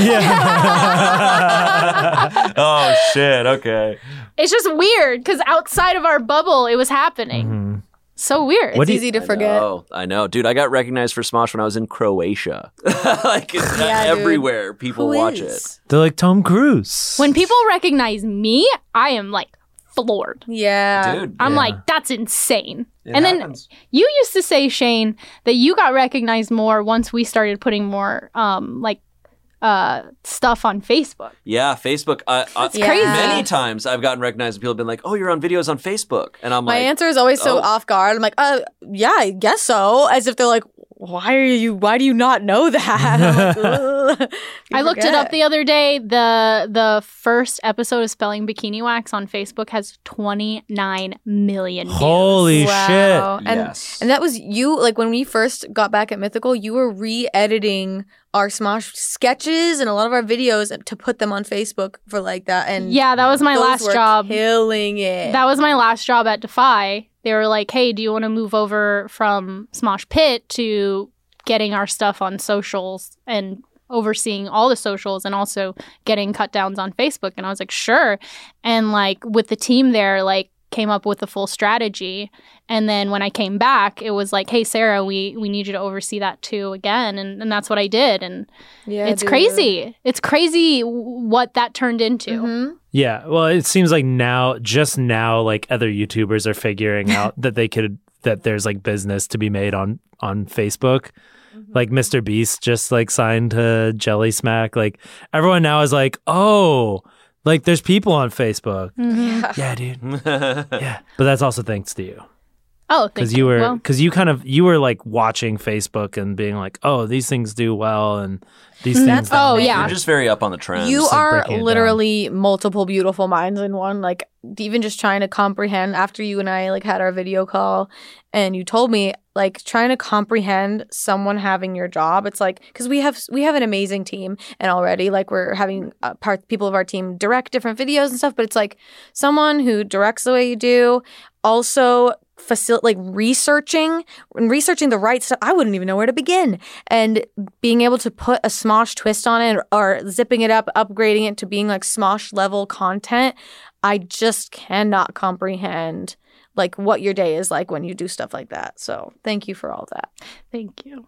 Oh shit. Okay. It's just weird because outside of our bubble, it was happening. Mhm. So weird. What It's do you- easy to forget. Oh, I know, dude. I got recognized for Smosh when I was in Croatia. Like it's Yeah, dude. everywhere, people Who watch is? They're like Tom Cruise. When people recognize me, I am like floored. Yeah. it, dude. I'm Yeah. like, that's insane. it and then happens. you used to say, Shane, that you got recognized more once we started putting more um like uh stuff on Facebook. Yeah, Facebook. I, I, It's Yeah. crazy. Many times I've gotten recognized and people have been like, "Oh, you're on videos on Facebook," and I'm My like, answer is always so oh. off guard. I'm like, uh, yeah, I guess so. As if they're like, why are you? Why do you not know that? I'm like, "Ugh." You I looked it forget. up the other day. The the first episode of Spelling Bikini Wax on Facebook has twenty-nine million views. Holy shit. Wow. And, Yes. and that was you, like when we first got back at Mythical, you were re-editing our Smosh sketches and a lot of our videos to put them on Facebook for like that. And Yeah, that was my those last were job. killing it. That was my last job at Defy. They were like, "Hey, do you want to move over from Smosh Pit to getting our stuff on socials and overseeing all the socials and also getting cut downs on Facebook?" And I was like, "Sure." And like with the team there, like came up with the full strategy. And then when I came back, it was like, "Hey, Sarah, we we need you to oversee that too again." And and that's what I did. And yeah, it's dude. crazy. It's crazy what that turned into. Mhm. Yeah, well, it seems like now, just now, like other YouTubers are figuring out that they could, that there's like business to be made on on Facebook. Like Mister Beast just like signed to Jelly Smack. Like everyone now is like, oh, like there's people on Facebook. Mhm. Yeah, dude. Yeah, but that's also thanks to you. Oh, thank because you were Well, because you kind of you were like watching Facebook and being like, oh, these things do well and these things. That's don't. oh, yeah. You're just very up on the trends. You Just, like, are breaking it down. literally multiple beautiful minds in one. Like even just trying to comprehend after you and I like had our video call and you told me like trying to comprehend someone having your job. It's like because we have we have an amazing team and already like we're having uh, part people of our team direct different videos and stuff. But it's like someone who directs the way you do, also facil- like researching and researching the right stuff. I wouldn't even know where to begin. And being able to put a Smosh twist on it or, or zipping it up, upgrading it to being like Smosh level content. I just cannot comprehend like what your day is like when you do stuff like that. So thank you for all that. Thank you.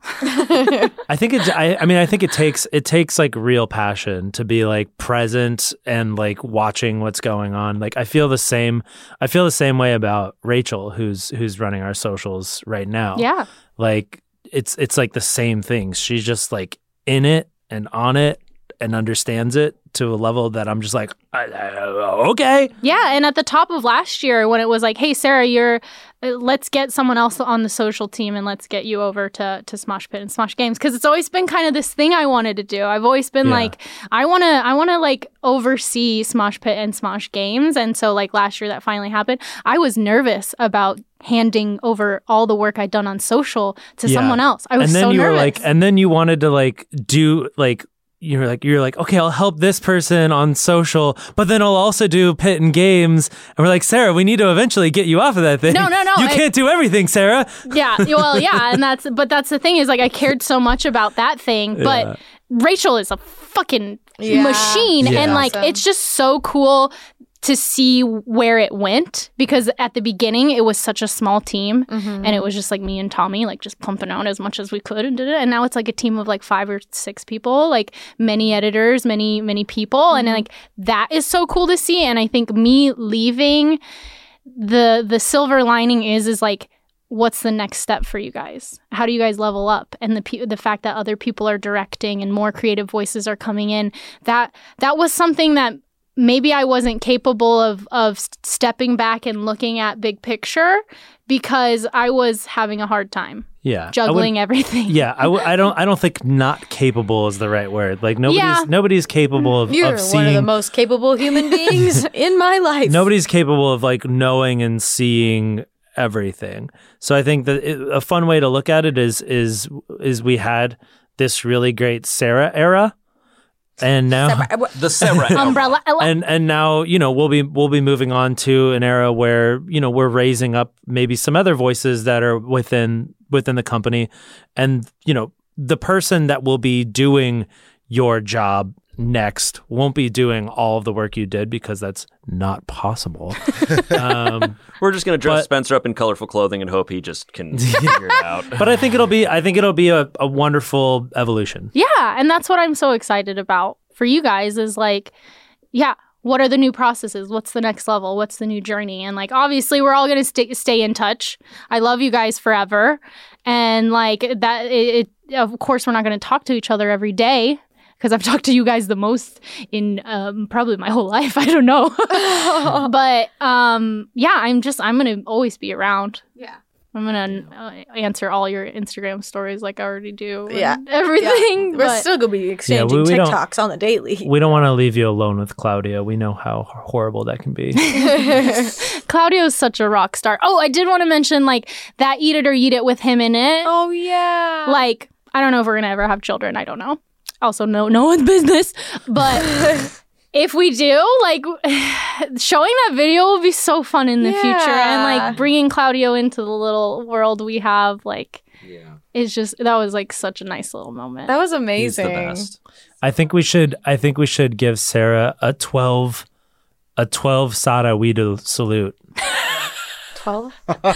I think it. I, I mean, I think it takes it takes like real passion to be like present and like watching what's going on. Like I feel the same. I feel the same way about Rachel, who's who's running our socials right now. Yeah. Like it's it's like the same thing. She's just like in it and on it and understands it to a level that I'm just like, I, I, okay. Yeah, and at the top of last year when it was like, hey, Sarah, you're, uh, let's get someone else on the social team and let's get you over to, to Smosh Pit and Smosh Games. Because it's always been kind of this thing I wanted to do. I've always been Yeah. like, I want to, I want to like oversee Smosh Pit and Smosh Games. And so like last year that finally happened. I was nervous about handing over all the work I'd done on social to Yeah. someone else. I was and then so you nervous. were like, and then you wanted to like do like, you're like, you're like, okay, I'll help this person on social, but then I'll also do Pit and Games. And we're like, Sarah, we need to eventually get you off of that thing. No, no, no, You I- can't do everything, Sarah. Yeah, well, yeah, and that's but that's the thing is like I cared so much about that thing, but Yeah. Rachel is a fucking Yeah. machine, Yeah. and like Awesome. it's just so cool to see where it went because at the beginning it was such a small team Mm-hmm. and it was just like me and Tommy like just pumping out as much as we could and did it, and now it's like a team of like five or six people, like many editors, many many people, Mm-hmm. and like that is so cool to see. And I think me leaving, the the silver lining is is like, what's the next step for you guys? How do you guys level up? And the pe- the fact that other people are directing and more creative voices are coming in, that that was something that maybe I wasn't capable of of s- stepping back and looking at big picture because I was having a hard time Yeah. I juggling wouldn't- everything. Yeah, I, w- I don't. I don't think not capable is the right word. Like nobody's Yeah. nobody's capable of, You're of one of the seeing. most capable human beings in my life. Nobody's capable of like knowing and seeing everything. So I think that it, a fun way to look at it is is is we had this really great Sarah era, and now. The Sarah Umbrella. and and now you know we'll be we'll be moving on to an era where you know we're raising up maybe some other voices that are within within the company, and you know the person that will be doing your job next won't be doing all of the work you did because that's not possible. um, We're just gonna dress But- Spencer up in colorful clothing and hope he just can figure it out. but I think it'll be I think it'll be a, a wonderful evolution. Yeah, and that's what I'm so excited about for you guys is like, yeah, what are the new processes? What's the next level? What's the new journey? And like, obviously, we're all going to stay stay in touch. I love you guys forever. And like that, it, it of course, we're not going to talk to each other every day because I've talked to you guys the most in um, probably my whole life. I don't know. But um, yeah, I'm just, I'm going to always be around. Yeah. I'm going to uh, answer all your Instagram stories like I already do. and Yeah. Everything. We're but- still gonna be exchanging we- we don't- TikToks on the daily. We don't want to leave you alone with Claudia. We know how horrible that can be. Claudio is such a rock star. Oh, I did want to mention like that Eat It or Eat It with him in it. Oh yeah. Like, I don't know if we're gonna ever have children. I don't know. Also, no, no one's business. But if we do, like, showing that video will be so fun in the future, and Yeah. like bringing Claudio into the little world we have, like, Yeah, it's just that was like such a nice little moment. that was he's amazing. the best. I think we should. I think we should give Sarah a twelve, a twelve Sada Weedle salute. Twelve.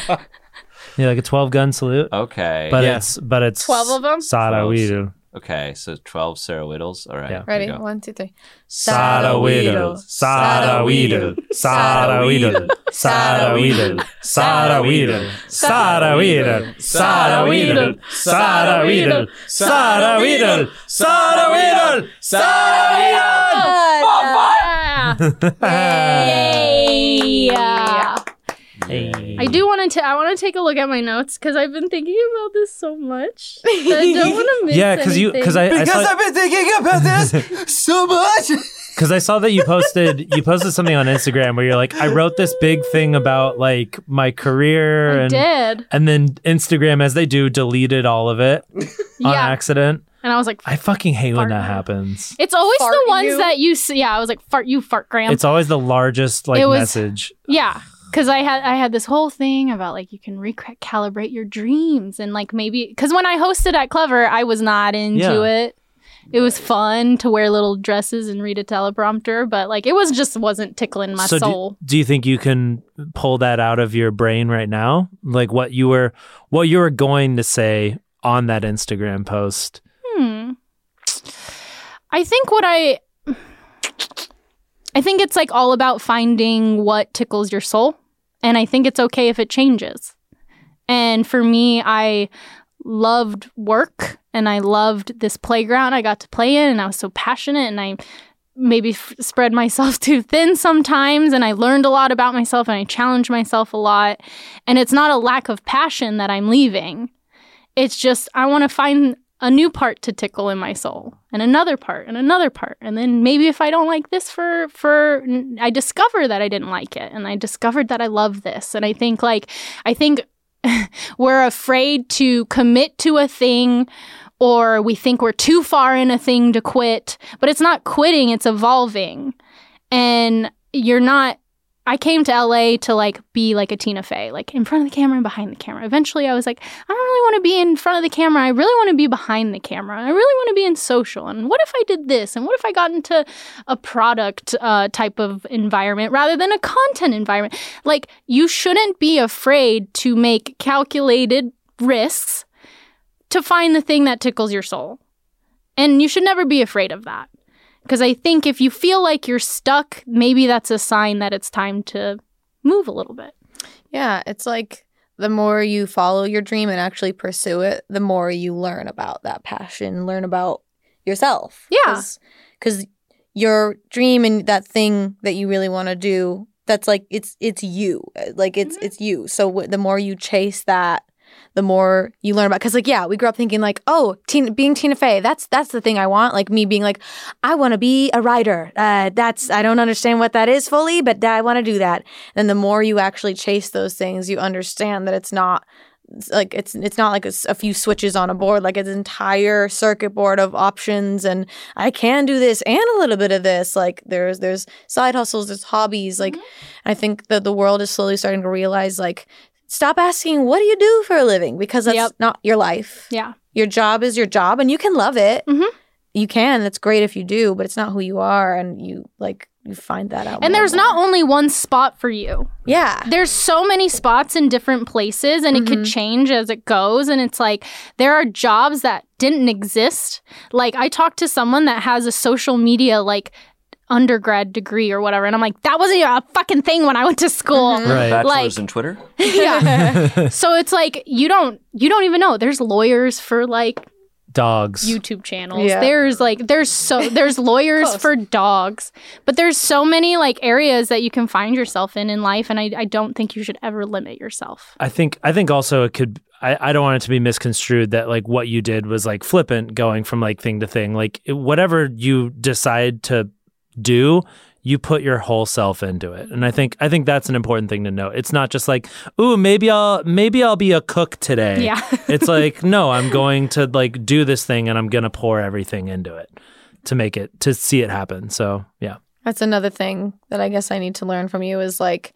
Yeah, like a twelve gun salute. Okay, But yeah. it's but it's twelve of them? Sada Twelve. Weedle. Okay, so twelve Sarah Whittles. All right, Yeah. here Ready? we go. One, two, three. Sada Weedle. Sada Weedle. Sada Weedle. Sada Weedle. Sada Weedle. Sada Weedle. Sada Weedle. Sada Weedle. Sada Weedle. Sada Weedle. Sada Yeah. Yay! Yeah. Hey. I do want to. I want to take a look at my notes because I've been thinking about this so much. That I don't want to miss Yeah, because you because I, I Because saw, I've been thinking about this so much. Because I saw that you posted you posted something on Instagram where you're like, I wrote this big thing about like my career, I and did. and then Instagram, as they do, deleted all of it on Yeah. accident. And I was like, I fucking hate when Fart. that happens. it's always Fart the ones you? that you see. Yeah, I was like, fart you, fart gram. It's always the largest like It was- message. Yeah, because I had I had this whole thing about like you can recalibrate your dreams and like maybe because when I hosted at Clever, I was not into Yeah. it. It was fun to wear little dresses and read a teleprompter, but like it was just wasn't tickling my so soul. Do, do you think you can pull that out of your brain right now? Like what you were what you were going to say on that Instagram post? Hmm. I think what I I think it's like all about finding what tickles your soul. And I think it's okay if it changes. And for me, I loved work and I loved this playground I got to play in and I was so passionate and I maybe f- spread myself too thin sometimes and I learned a lot about myself and I challenged myself a lot. And it's not a lack of passion that I'm leaving. It's just I want to find a new part to tickle in my soul and another part and another part. And then maybe if I don't like this for, for, I discover that I didn't like it and I discovered that I love this. And I think like, I think we're afraid to commit to a thing or we think we're too far in a thing to quit, but it's not quitting, it's evolving. And you're not, I came to L A to like be like a Tina Fey, like in front of the camera and behind the camera. Eventually I was like, I don't really want to be in front of the camera. I really want to be behind the camera. I really want to be in social. And what if I did this? And what if I got into a product uh, type of environment rather than a content environment? Like you shouldn't be afraid to make calculated risks to find the thing that tickles your soul. And you should never be afraid of that. Because I think if you feel like you're stuck, maybe that's a sign that it's time to move a little bit. Yeah, it's like the more you follow your dream and actually pursue it, the more you learn about that passion, learn about yourself. Yeah. Because your dream and that thing that you really want to do, that's like, it's it's you. Like, it's Mm-hmm. it's you. So w- the more you chase that, the more you learn about, because like, yeah, we grew up thinking like, oh, Tina, being Tina Fey, that's that's the thing I want. Like me being like, I want to be a writer. Uh, that's, I don't understand what that is fully, but I want to do that. And the more you actually chase those things, you understand that it's not it's like, it's it's not like a, s- a few switches on a board, like it's an entire circuit board of options. And I can do this and a little bit of this. Like there's, there's side hustles, there's hobbies. Like I think that the world is slowly starting to realize like, stop asking, what do you do for a living? Because that's Yep. not your life. Yeah. Your job is your job and you can love it. Mhm. You can. That's great if you do, but it's not who you are. And you like, you find that out. And more there's more. not only one spot for you. Yeah. There's so many spots in different places and it could change as it goes. And it's like there are jobs that didn't exist. Like I talked to someone that has a social media like undergrad degree or whatever. And I'm like, that wasn't a fucking thing when I went to school. Right. Bachelor's Like- in Twitter. Yeah. So it's like you don't you don't even know. There's lawyers for like Dogs. YouTube channels. Yeah. There's like there's so there's lawyers Close. for dogs. But there's so many like areas that you can find yourself in in life and I I don't think you should ever limit yourself. I think I think also it could I, I don't want it to be misconstrued that like what you did was like flippant going from like thing to thing. Like it- whatever you decide to do, you put your whole self into it. And I think I think that's an important thing to note. It's not just like, ooh, maybe I'll maybe I'll be a cook today. Yeah. It's like, no, I'm going to like do this thing and I'm gonna pour everything into it to make it to see it happen. So yeah. That's another thing that I guess I need to learn from you is like,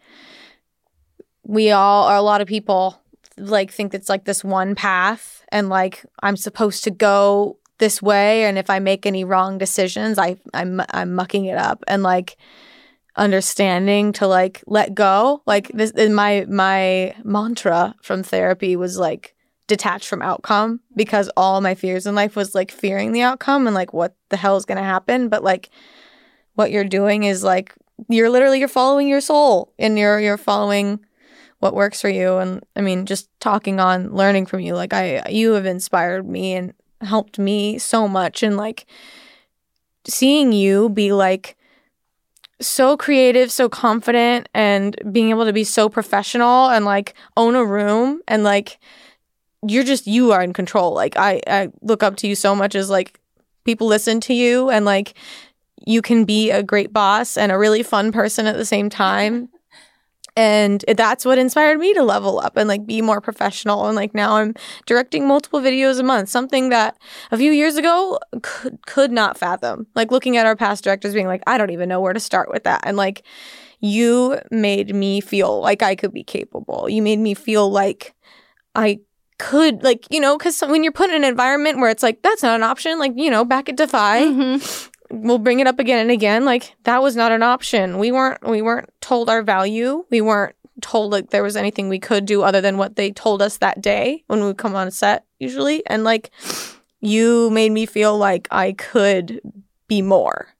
we all, or a lot of people like think it's like this one path and like I'm supposed to go this way, and if I make any wrong decisions, I I'm I'm mucking it up, and like understanding to like let go. Like this, and my my mantra from therapy was like detach from outcome, because all my fears in life was like fearing the outcome and like what the hell is going to happen. But like what you're doing is like you're literally you're following your soul and you're you're following what works for you. And I mean, just talking on learning from you, like I you have inspired me and helped me so much, and like seeing you be like so creative, so confident, and being able to be so professional and like own a room and like you're just you are in control. Like I, I look up to you so much as like people listen to you and like you can be a great boss and a really fun person at the same time. And that's what inspired me to level up and like be more professional. And like now I'm directing multiple videos a month, something that a few years ago could could not fathom. Like looking at our past directors being like, I don't even know where to start with that. And like you made me feel like I could be capable. You made me feel like I could, like, you know, because when you're put in an environment where it's like, that's not an option, like, you know, back at Defy. Mm-hmm. We'll bring it up again and again. Like that was not an option. We weren't we weren't told our value. We weren't told like there was anything we could do other than what they told us that day when we would come on set usually. And like you made me feel like I could be more.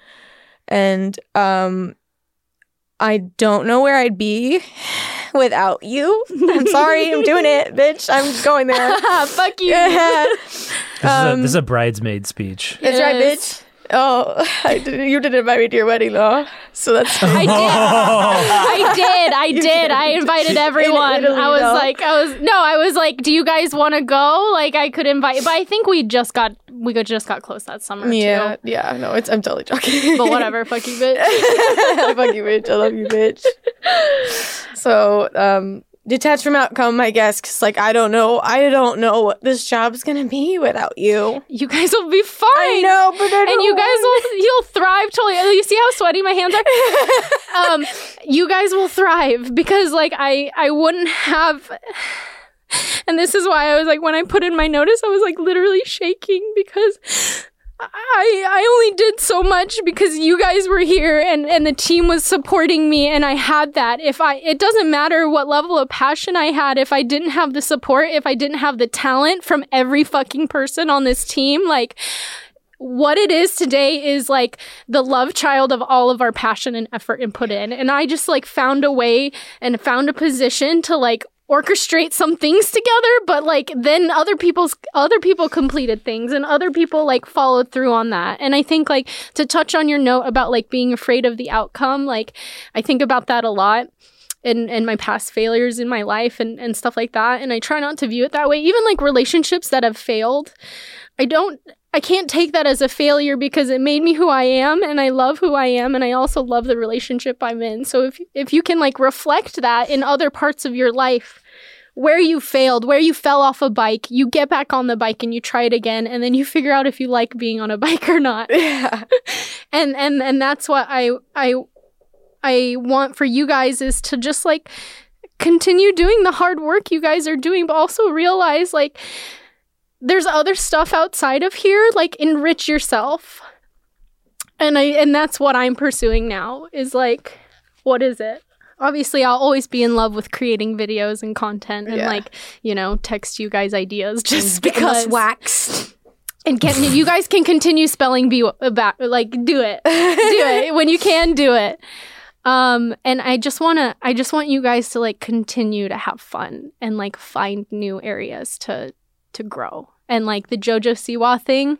And um I don't know where I'd be without you. I'm sorry, I'm doing it, bitch. I'm going there. Fuck you. Yeah. This, um, is a, this is a bridesmaid speech. That's right, bitch. Oh, I did, you didn't invite me to your wedding, though. So that's. I did. I did. I did. I invited everyone. Italy, I was though. like, I was no. I was like, do you guys want to go? Like, I could invite, but I think we just got we got, just got close that summer. Yeah, too. yeah. No, it's. I'm totally joking. But whatever. Fuck you, bitch. Fuck you, bitch. I love you, bitch. So, um. detached from outcome, I guess, because like I don't know, I don't know what this job's gonna be without you. You guys will be fine. I know, but I don't and you guys want... will you'll thrive totally. You see how sweaty my hands are? um, you guys will thrive because like I I wouldn't have. And this is why I was like, when I put in my notice, I was like literally shaking because I I only did so much because you guys were here and, and the team was supporting me and I had that. If I it doesn't matter what level of passion I had, if I didn't have the support, if I didn't have the talent from every fucking person on this team, like what it is today is like the love child of all of our passion and effort and put in. And I just like found a way and found a position to like orchestrate some things together, but like then other people's other people completed things and other people like followed through on that. And I think like to touch on your note about like being afraid of the outcome, like I think about that a lot in, in my past failures in my life and, and stuff like that. And I try not to view it that way. Even like relationships that have failed, I don't I can't take that as a failure because it made me who I am and I love who I am and I also love the relationship I'm in. So if if you can like reflect that in other parts of your life where you failed, where you fell off a bike, you get back on the bike and you try it again and then you figure out if you like being on a bike or not. Yeah. and and and that's what I I I want for you guys is to just like continue doing the hard work you guys are doing, but also realize like there's other stuff outside of here, like enrich yourself. And I and that's what I'm pursuing now is like, what is it? Obviously, I'll always be in love with creating videos and content and yeah. like, you know, text you guys ideas just getting because us waxed. And getting you guys can continue spelling bee back, like do it. Do it. When you can do it. Um, and I just want to, I just want you guys to like continue to have fun and like find new areas to, to grow. And like the JoJo Siwa thing,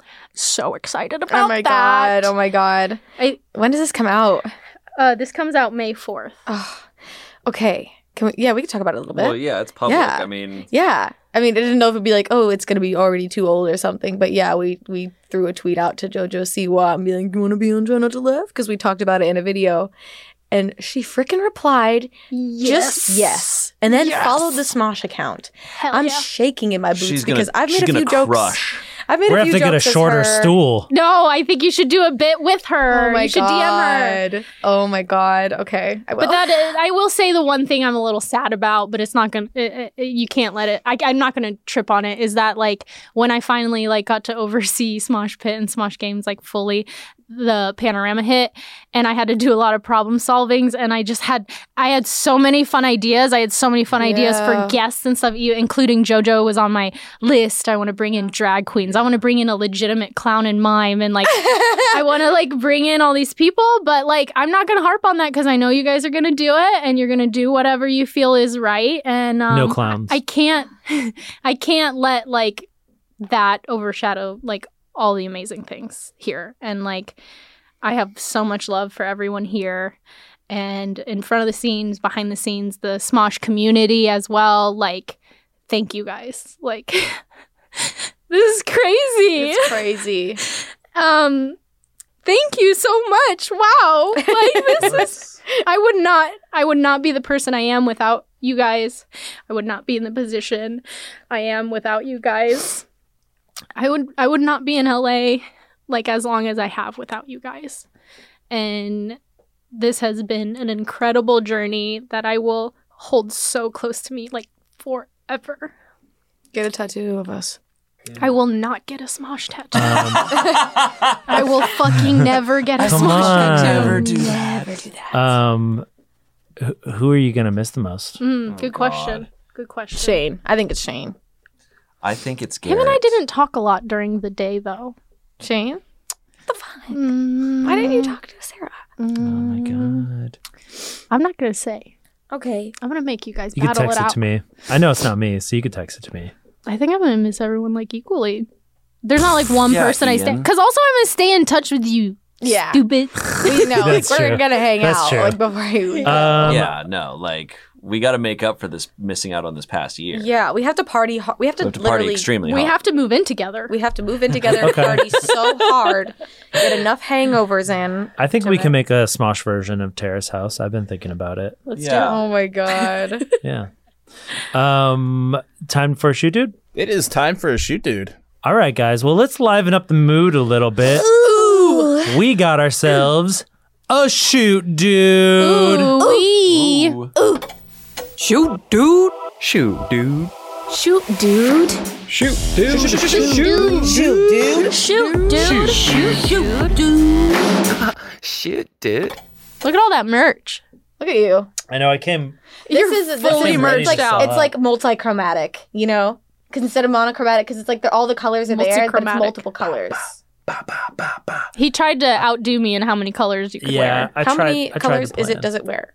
so excited about that. Oh my that. god! Oh my god! I, when does this come out? Uh, this comes out May fourth. Oh, okay. Can we? Yeah, we can talk about it a little bit. Well, yeah, it's public. Yeah. I mean, yeah. I mean, I didn't know if it'd be like, oh, it's gonna be already too old or something. But yeah, we we threw a tweet out to JoJo Siwa and be like, "You want to be on Try Not to Laugh?" Because we talked about it in a video, and she freaking replied, Yes. "Just yes," and then Yes. followed the Smosh account. Hell I'm yeah. shaking in my boots she's gonna, because I've she's made a gonna few jokes. crush. I've made We're a gonna few have to get a jokes as shorter her. stool. No, I think you should do a bit with her. Oh my you should D M her. god! Oh my god! Okay, I will. But that is, I will say the one thing I'm a little sad about, but it's not gonna. It, it, you can't let it. I, I'm not gonna trip on it. Is that like when I finally like got to oversee Smosh Pit and Smosh Games like fully, the panorama hit, and I had to do a lot of problem solvings, and I just had I had so many fun ideas. I had so many fun ideas Yeah. for guests and stuff, you- including JoJo was on my list. I want to bring in drag queens. I want to bring in a legitimate clown and mime, and like I want to like bring in all these people, but like I'm not gonna harp on that because I know you guys are gonna do it, and you're gonna do whatever you feel is right. And um, No clowns. I can't, I can't let like that overshadow like all the amazing things here. And like I have so much love for everyone here. And in front of the scenes, behind the scenes, the Smosh community as well. Like, thank you guys. Like, this is crazy. It's crazy. Um, thank you so much. Wow. Like, this is, I would not, I would not be the person I am without you guys. I would not be in the position I am without you guys. I would, I would not be in L A like as long as I have without you guys. And this has been an incredible journey that I will hold so close to me, like forever. Get a tattoo of us. Yeah. I will not get a Smosh tattoo. Um, I will fucking never get a Come Smosh on. tattoo. Never do that. Never do that. Um, wh- who are you gonna miss the most? Mm, good Oh, question. God. Good question. Shane. I think it's Shane. I think it's Him Garrett. and I didn't talk a lot during the day, though. Shane? What the fuck? Mm, Why didn't you talk to Sarah? mm, Oh my god! I'm not gonna say. Okay. I'm gonna make you guys You could battle text it it out. to me. I know it's not me, so you could text it to me. I think I'm gonna miss everyone like equally. There's not like one Yeah, person I stay. Ian. Because also I'm gonna stay in touch with you. Yeah. Stupid. We know. Like, That's we're true. gonna hang That's out true. like before you. Um, Yeah, no, like we got to make up for this missing out on this past year. Yeah, we have to party. Ho- we have to, We have to party literally. extremely We hard. have to move in together. We have to move in together and Okay. party so hard, get enough hangovers in. I think to we ma- can make a Smosh version of Terrace House. I've been thinking about it. Let's Yeah. Oh my god. Yeah. Um, time for a shoot, dude. It is time for a shoot, dude. All right, guys. Well, let's liven up the mood a little bit. Ooh. We got ourselves a shoot, dude. Ooh, wee. Ooh. Shoot, dude. Shoot, dude. Shoot, dude. Shoot, dude. Shoot, Shoot, dude. Shoot, dude. Shoot, dude. Shit, dude. Look at all that merch. Look at you. I know. I came. This You're is this fully is ready it's like to sell it's out. like multi-chromatic, you know? Because instead of monochromatic, because it's like they're, all the colors are there, but it's Multi-chromatic. multiple colors. He tried to outdo me in how many colors you could Yeah. wear. I How tried, many I tried colors to is it? plan. Does it wear?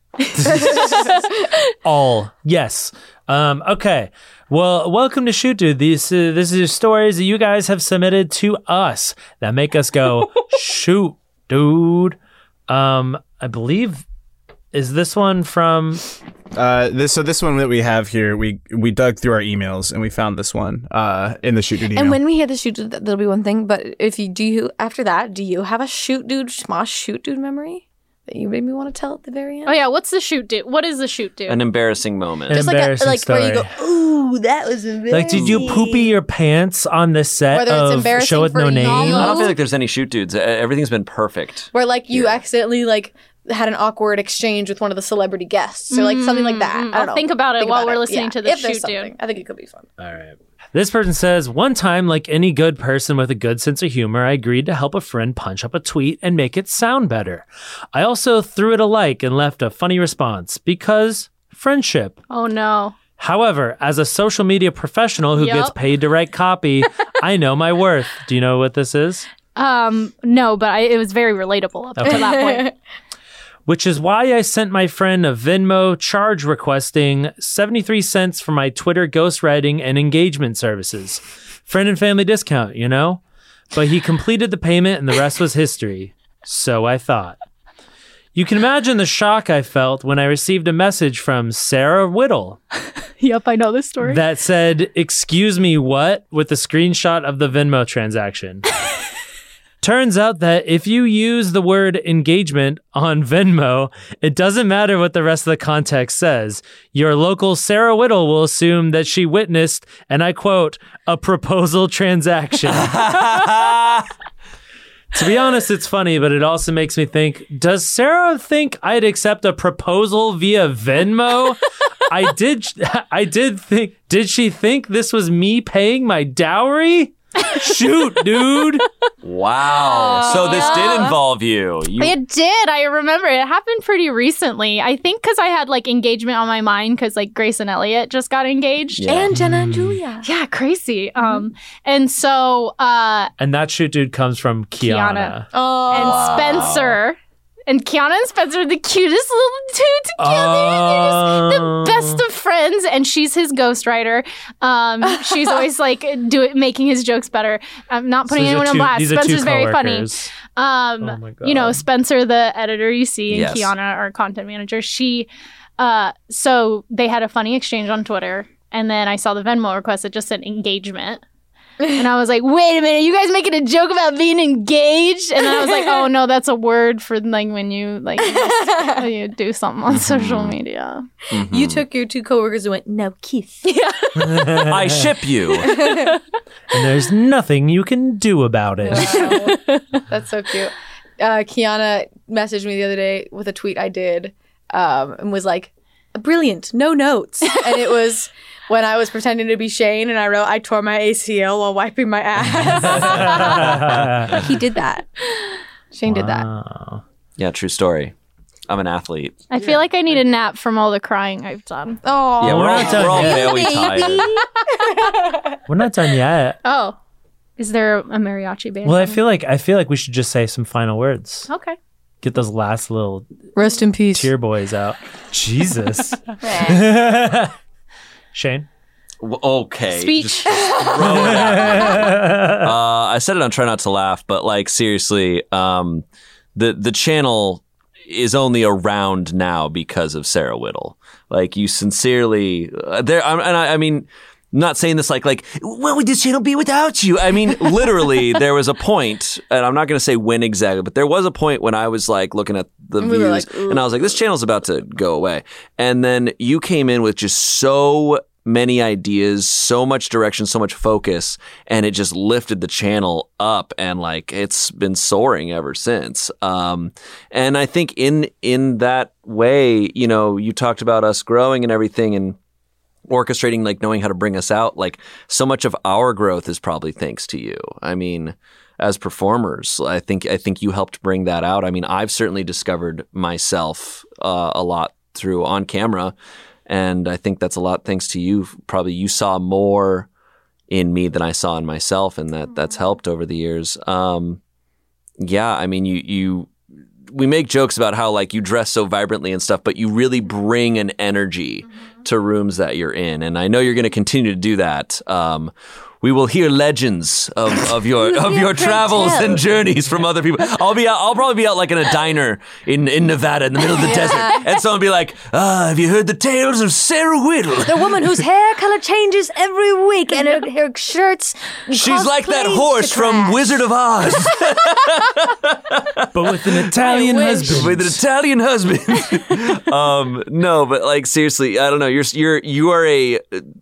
All. Yes. Um, okay. Well, welcome to Shoot Dude. These uh, this is stories that you guys have submitted to us that make us go shoot, dude. Um, I believe is this one from Uh, this so this one that we have here, we we dug through our emails and we found this one uh, in the shoot dude email. And when we hear the shoot dude, that'll be one thing. But if you do, you after that, do you have a shoot dude, Smosh shoot dude memory that you maybe want to tell at the very end? Oh yeah, what's the shoot dude? What is the shoot dude? An embarrassing moment. An Just like a, embarrassing like where you go, story. ooh, that was embarrassing. like, did you poopy your pants on the set Whether it's of embarrassing Show with for No you- Name? I don't feel like there's any shoot dudes. E- Everything's been perfect. Where like you accidentally like had an awkward exchange with one of the celebrity guests or like something like that. Mm, I don't I'll know. think about it while we're listening Yeah, to the if there's shoot dude. something. I think it could be fun. All right. This person says, one time, like any good person with a good sense of humor, I agreed to help a friend punch up a tweet and make it sound better. I also threw it a like and left a funny response because friendship. Oh no. However, as a social media professional who Yup. gets paid to write copy, I know my worth. Do you know what this is? Um, no, but I, it was very relatable up to that point. Which is why I sent my friend a Venmo charge requesting seventy-three cents for my Twitter ghostwriting and engagement services. Friend and family discount, you know? But he completed the payment and the rest was history. So I thought. You can imagine the shock I felt when I received a message from Sarah Whittle Yep, I know this story. that said, "Excuse me, what?" with a screenshot of the Venmo transaction. Turns out that if you use the word engagement on Venmo, it doesn't matter what the rest of the context says. Your local Sarah Whittle will assume that she witnessed, and I quote, a proposal transaction. To be honest, it's funny, but it also makes me think, does Sarah think I'd accept a proposal via Venmo? I did I did think did she think this was me paying my dowry? Shoot, dude. Wow. So this did involve you. you It did. I remember it happened pretty recently. I think because I had like engagement on my mind because like Grace and Elliot just got engaged. Yeah. And Jenna and Julia. Yeah, crazy. Um, and so uh, And that shoot dude comes from Kiana. Kiana. Oh. and Spencer And Kiana and Spencer are the cutest little two together. Oh. They're just the best of friends. And she's his ghostwriter. Um, she's always like do it, making his jokes better. I'm not putting So these are anyone on two- blast. these are two Spencer's very funny. coworkers. Um, Oh my God. You know, Spencer, the editor you see, and Yes. Kiana, our content manager, she, uh, so they had a funny exchange on Twitter. And then I saw the Venmo request that just said engagement. And I was like, wait a minute, you guys making a joke about being engaged? And then I was like, oh no, that's a word for like when you like you do something on social media. Mhm. You took your two coworkers and went, no, kiss. I ship you. And there's nothing you can do about it. Wow. That's so cute. Uh, Kiana messaged me the other day with a tweet I did um, and was like, brilliant, no notes. And it was when I was pretending to be Shane and I wrote, I tore my A C L while wiping my ass. He did that. Shane did that. Wow. Yeah, true story. I'm an athlete. I feel like I need a nap from all the crying I've done. Oh, Yeah, we're we're all, not done we're all yet. very tired. We're not done yet. Oh, is there a mariachi band? Well, I coming? feel like I feel like we should just say some final words. okay. Get those last little Rest in peace. tear boys out. Jesus. Shane. W- Okay. Speech. just throw it out. uh, I said it on Try Not to Laugh, but like seriously, um, the the channel is only around now because of Sarah Whittle. Like you sincerely, uh, there, I'm- and I, I mean, I'm not saying this like like what would this channel be without you? I mean, literally, there was a point, and I'm not going to say when exactly, but there was a point when I was like looking at the And we views, were like, ooh. and I was like, this channel's about to go away. And then you came in with just so many ideas, so much direction, so much focus, and it just lifted the channel up, and like it's been soaring ever since. Um, and I think in in that way, you know, you talked about us growing and everything, and orchestrating, like knowing how to bring us out. Like so much of our growth is probably thanks to you. I mean, as performers, I think I think you helped bring that out. I mean, I've certainly discovered myself uh, a lot through on camera. And I think that's a lot thanks to you. Probably you saw more in me than I saw in myself, and that that's helped over the years. Um, yeah, I mean, you you we make jokes about how like you dress so vibrantly and stuff, but you really bring an energy to rooms that you're in, and I know you're going to continue to do that. Um, we will hear legends of, of your of your travels and journeys from other people. I'll be out, I'll probably be out like in a diner in, in Nevada in the middle of the desert, and someone will be like, "Ah, have you heard the tales of Sarah Whittle? The woman whose hair color changes every week and her, her shirts. She's like that cosplays horse to from crash." Wizard of Oz But with an Italian I wish. husband. with an Italian husband." um, no, but like seriously, I don't know. You're you're you are a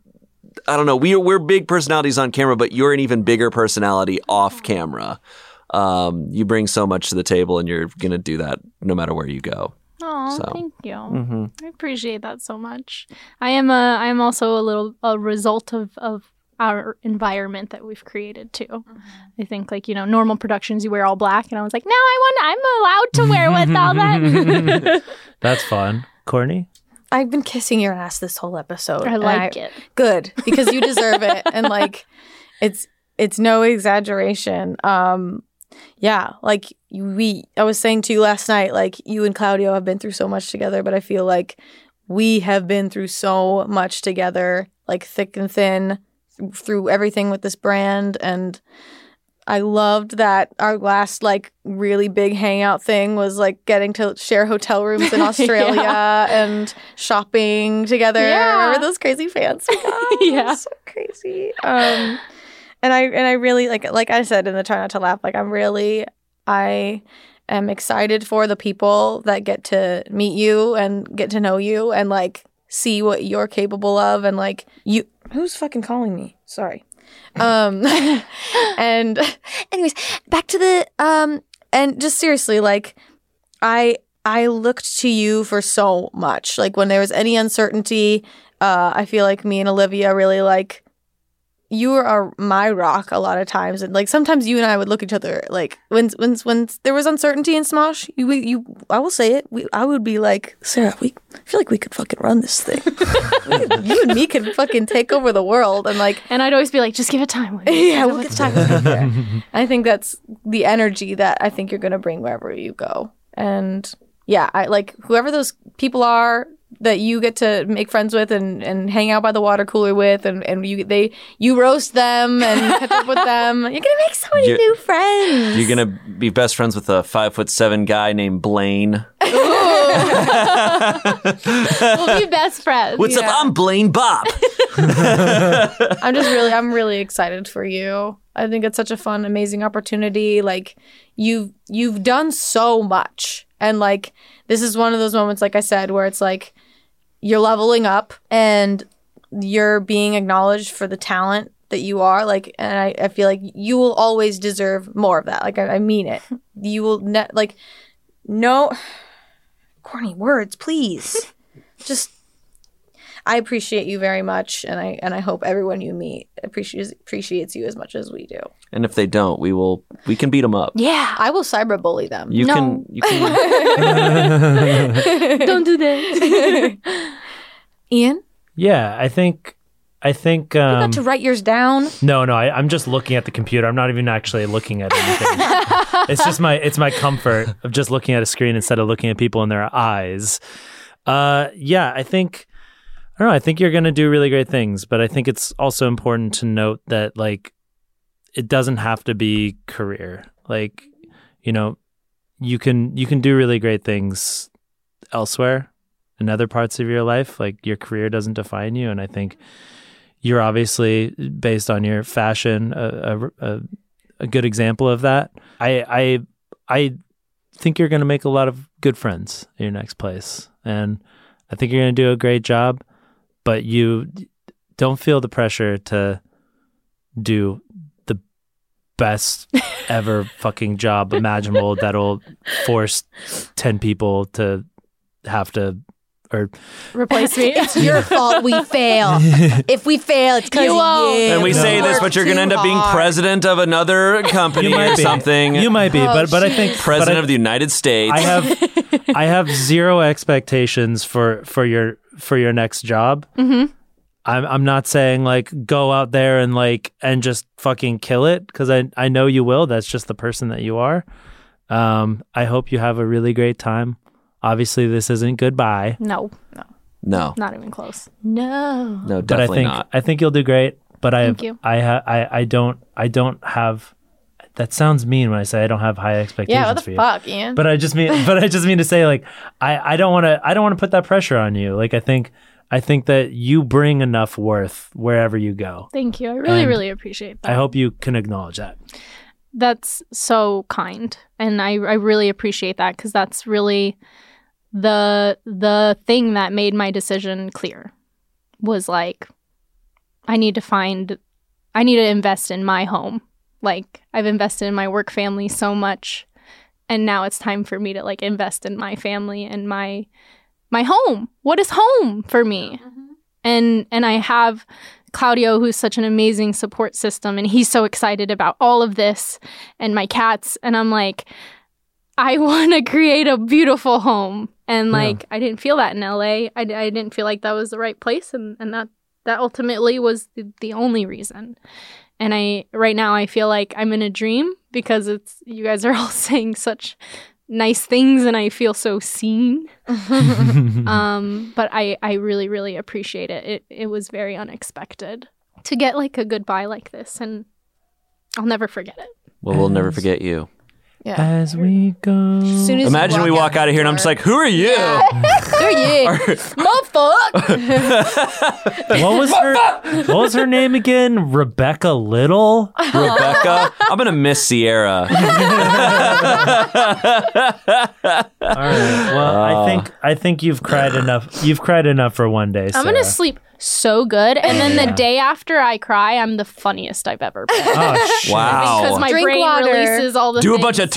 I don't know. We are, we're big personalities on camera, but you're an even bigger personality off camera. Um, you bring so much to the table, and you're gonna do that no matter where you go. Oh, So. thank you. Mm-hmm. I appreciate that so much. I am a I am also a little a result of of our environment that we've created too. Mm-hmm. I think like, you know, normal productions you wear all black, and I was like, no, I want I'm allowed to wear with all that. That's fun. Courtney? I've been kissing your ass this whole episode. I and like it. Good, because you deserve it. And like, it's it's no exaggeration. Um, yeah, like we, I was saying to you last night, like you and Claudio have been through so much together, but I feel like we have been through so much together, like thick and thin, through everything with this brand. And I loved that our last like really big hangout thing was like getting to share hotel rooms in Australia Yeah. and shopping together. Yeah. Remember those crazy fans? we got? Yeah. It was so crazy. Um, and I and I really like like I said in the Try Not to Laugh, like I'm really I am excited for the people that get to meet you and get to know you and like see what you're capable of, and like you who's fucking calling me? Sorry. Um and anyways, back to the um and just seriously, like I I looked to you for so much. Like when there was any uncertainty, uh I feel like me and Olivia really like you are my rock a lot of times, and like sometimes you and I would look at each other like when when when there was uncertainty in Smosh, you we, you I will say it, we, I would be like, Sarah, we I feel like we could fucking run this thing. We could- you and me could fucking take over the world, and like And I'd always be like, just give it time. yeah, we'll get time. We'll get there. I think that's the energy that I think you're gonna bring wherever you go, And yeah, I like whoever those people are that you get to make friends with and, and hang out by the water cooler with, and, and you they you roast them and catch up with them. You're gonna make so many You're- new friends. You're gonna be best friends with a five foot seven guy named Blaine. We'll be best friends. What's up? Yeah. I'm Blaine Bob. I'm just really, I'm really excited for you. I think it's such a fun, amazing opportunity. Like you've, you've done so much. And like, this is one of those moments, like I said, where it's like, you're leveling up and you're being acknowledged for the talent that you are. Like, and I, I feel like you will always deserve more of that. Like, I, I mean it. You will ne- like, no corny words, please. Just, I appreciate you very much, and I and I hope everyone you meet appreciates appreciates you as much as we do. And if they don't, we will. We can beat them up. Yeah. I will cyberbully them. You No. can. You can. Don't do that. Ian, Yeah, I think, I think. you Um, got to write yours down. no, no, I, I'm just looking at the computer. I'm not even actually looking at anything. It's just my, it's my comfort of just looking at a screen instead of looking at people in their eyes. Uh, yeah, I think. I don't know. I think you're going to do really great things, but I think it's also important to note that like it doesn't have to be career. Like, you know, you can you can do really great things elsewhere in other parts of your life. Like your career doesn't define you, and I think you're obviously based on your fashion a a, a, a good example of that. I I I think you're going to make a lot of good friends in your next place, and I think you're going to do a great job. But you don't feel the pressure to do the best ever fucking job imaginable that'll force ten people to have to, or Replace me. It's your fault we fail. If we fail, it's because You of won't. you. And we No. say this, Work but you're going to too end up being hard. president of another company you or might be something. You might be, Oh, but but I shit. think president but I, of the United States. I have I have zero expectations for for your for your next job. Mm-hmm. I'm I'm not saying like go out there and like and just fucking kill it, because I I know you will. That's just the person that you are. Um, I hope you have a really great time. Obviously, this isn't goodbye, No, no, not even close. No. no, but I definitely think not. I think you'll do great. But I Thank you. I ha- I I don't I don't have. That sounds mean when I say I don't have high expectations Yeah, what for the you. fuck, Ian? But I just mean, but I just mean to say, like, I, I don't want to, I don't want to put that pressure on you. Like, I think, I think that you bring enough worth wherever you go. Thank you. I really, And really appreciate that. I hope you can acknowledge that. That's so kind, and I, I really appreciate that, because that's really the the thing that made my decision clear. Was like, I need to find, I need to invest in my home. Like, I've invested in my work family so much, and now it's time for me to like invest in my family and my my home. What is home for me? And and I have Claudio, who's such an amazing support system, and he's so excited about all of this and my cats. And I'm like, I want to create a beautiful home. And like, I didn't feel that in L A. I, I didn't feel like that was the right place. And, and that, that ultimately was the, the only reason. And I, right now, I feel like I'm in a dream, because it's, you guys are all saying such nice things, and I feel so seen. Um, but I, I really, really appreciate it. It, it was very unexpected to get like a goodbye like this, and I'll never forget it. Well, we'll never forget you. Yeah. As we go. As soon as you Imagine we walk out of here and I'm just like, who are you? There you motherfucker. What was her, what was her name again? Rebecca Little? Rebecca. I'm going to miss Sierra. All right. Well, I think, I think you've cried enough. You've cried enough for one day. I'm gonna Sarah. sleep so good, and then Yeah. the day after I cry, I'm the funniest I've ever been. Oh, shit. Wow. Because my Drink brain water. releases all the Do a things. bunch of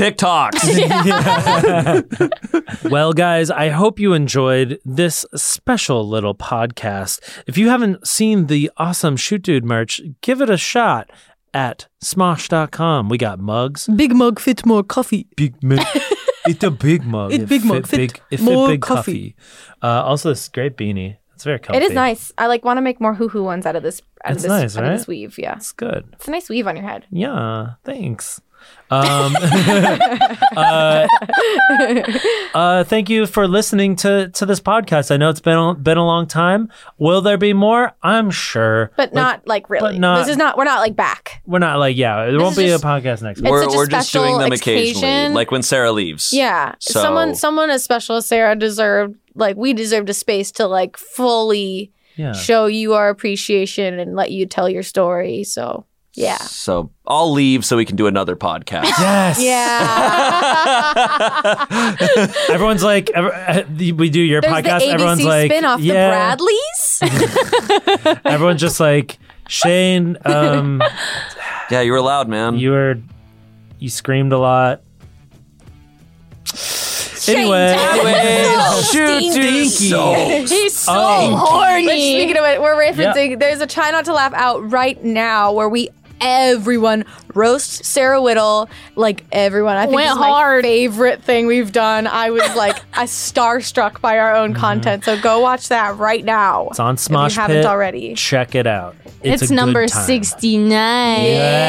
TikToks. Well, guys, I hope you enjoyed this special little podcast. If you haven't seen the awesome Shoot Dude merch, give it a shot at smosh dot com. We got mugs. Big mug fit more coffee. Big mug. It's a big mug. It big mug fit big, it fit more big coffee. coffee. Uh, also, this great beanie. It's very comfy. It is nice. I like want to make more hoo hoo ones out of this. Out It's of this, nice, out of right? this weave. Yeah, It's good. it's a nice weave on your head. Yeah. Thanks. Um, uh, uh, thank you for listening to, to this podcast. I know it's been a, been a long time. Will there be more? I'm sure, But not like really. but not- this is not. We're not like back. we're not like yeah. There won't is be just- a podcast next week. It's We're, such a we're just doing special them occasionally, occasion. like when Sarah leaves. Yeah, So- someone someone as special as Sarah deserved. Like we deserved a space to like fully Yeah. show you our appreciation and let you tell your story. So yeah, So I'll leave so we can do another podcast. Yes. yeah. Everyone's like, ever, uh, we do your There's podcast. the A B C Everyone's like, spinoff, yeah. the Bradleys. Everyone's just like, Shane, um, Yeah, you were loud, man. you were, you screamed a lot. Anyway, So shoot, stinky. so He's so Oh. horny. Which, speaking of it, we're referencing. There's a Try Not to Laugh out right now where we everyone roast Sarah Whittle. Like everyone, I think Went this is my hard. favorite thing we've done. I was like I starstruck by our own content. So go watch that right now. it's on if Smosh you haven't Pit. already. Check it out. It's, It's a number good time. sixty-nine.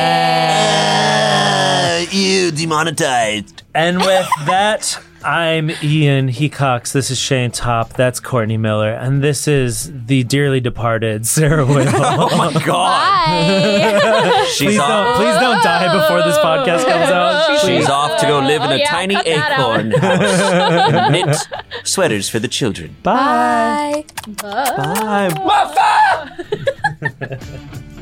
Yeah. you demonetized. And with that, I'm Ian Hecox. This is Shane Top. That's Courtney Miller. And this is the dearly departed Sarah Whittle. Oh my god. Bye. She's please, off. don't, please don't die before this podcast comes out. She's off to go live in Oh, a yeah, tiny cut that acorn house. and knit sweaters for the children. Bye. Bye. Bye.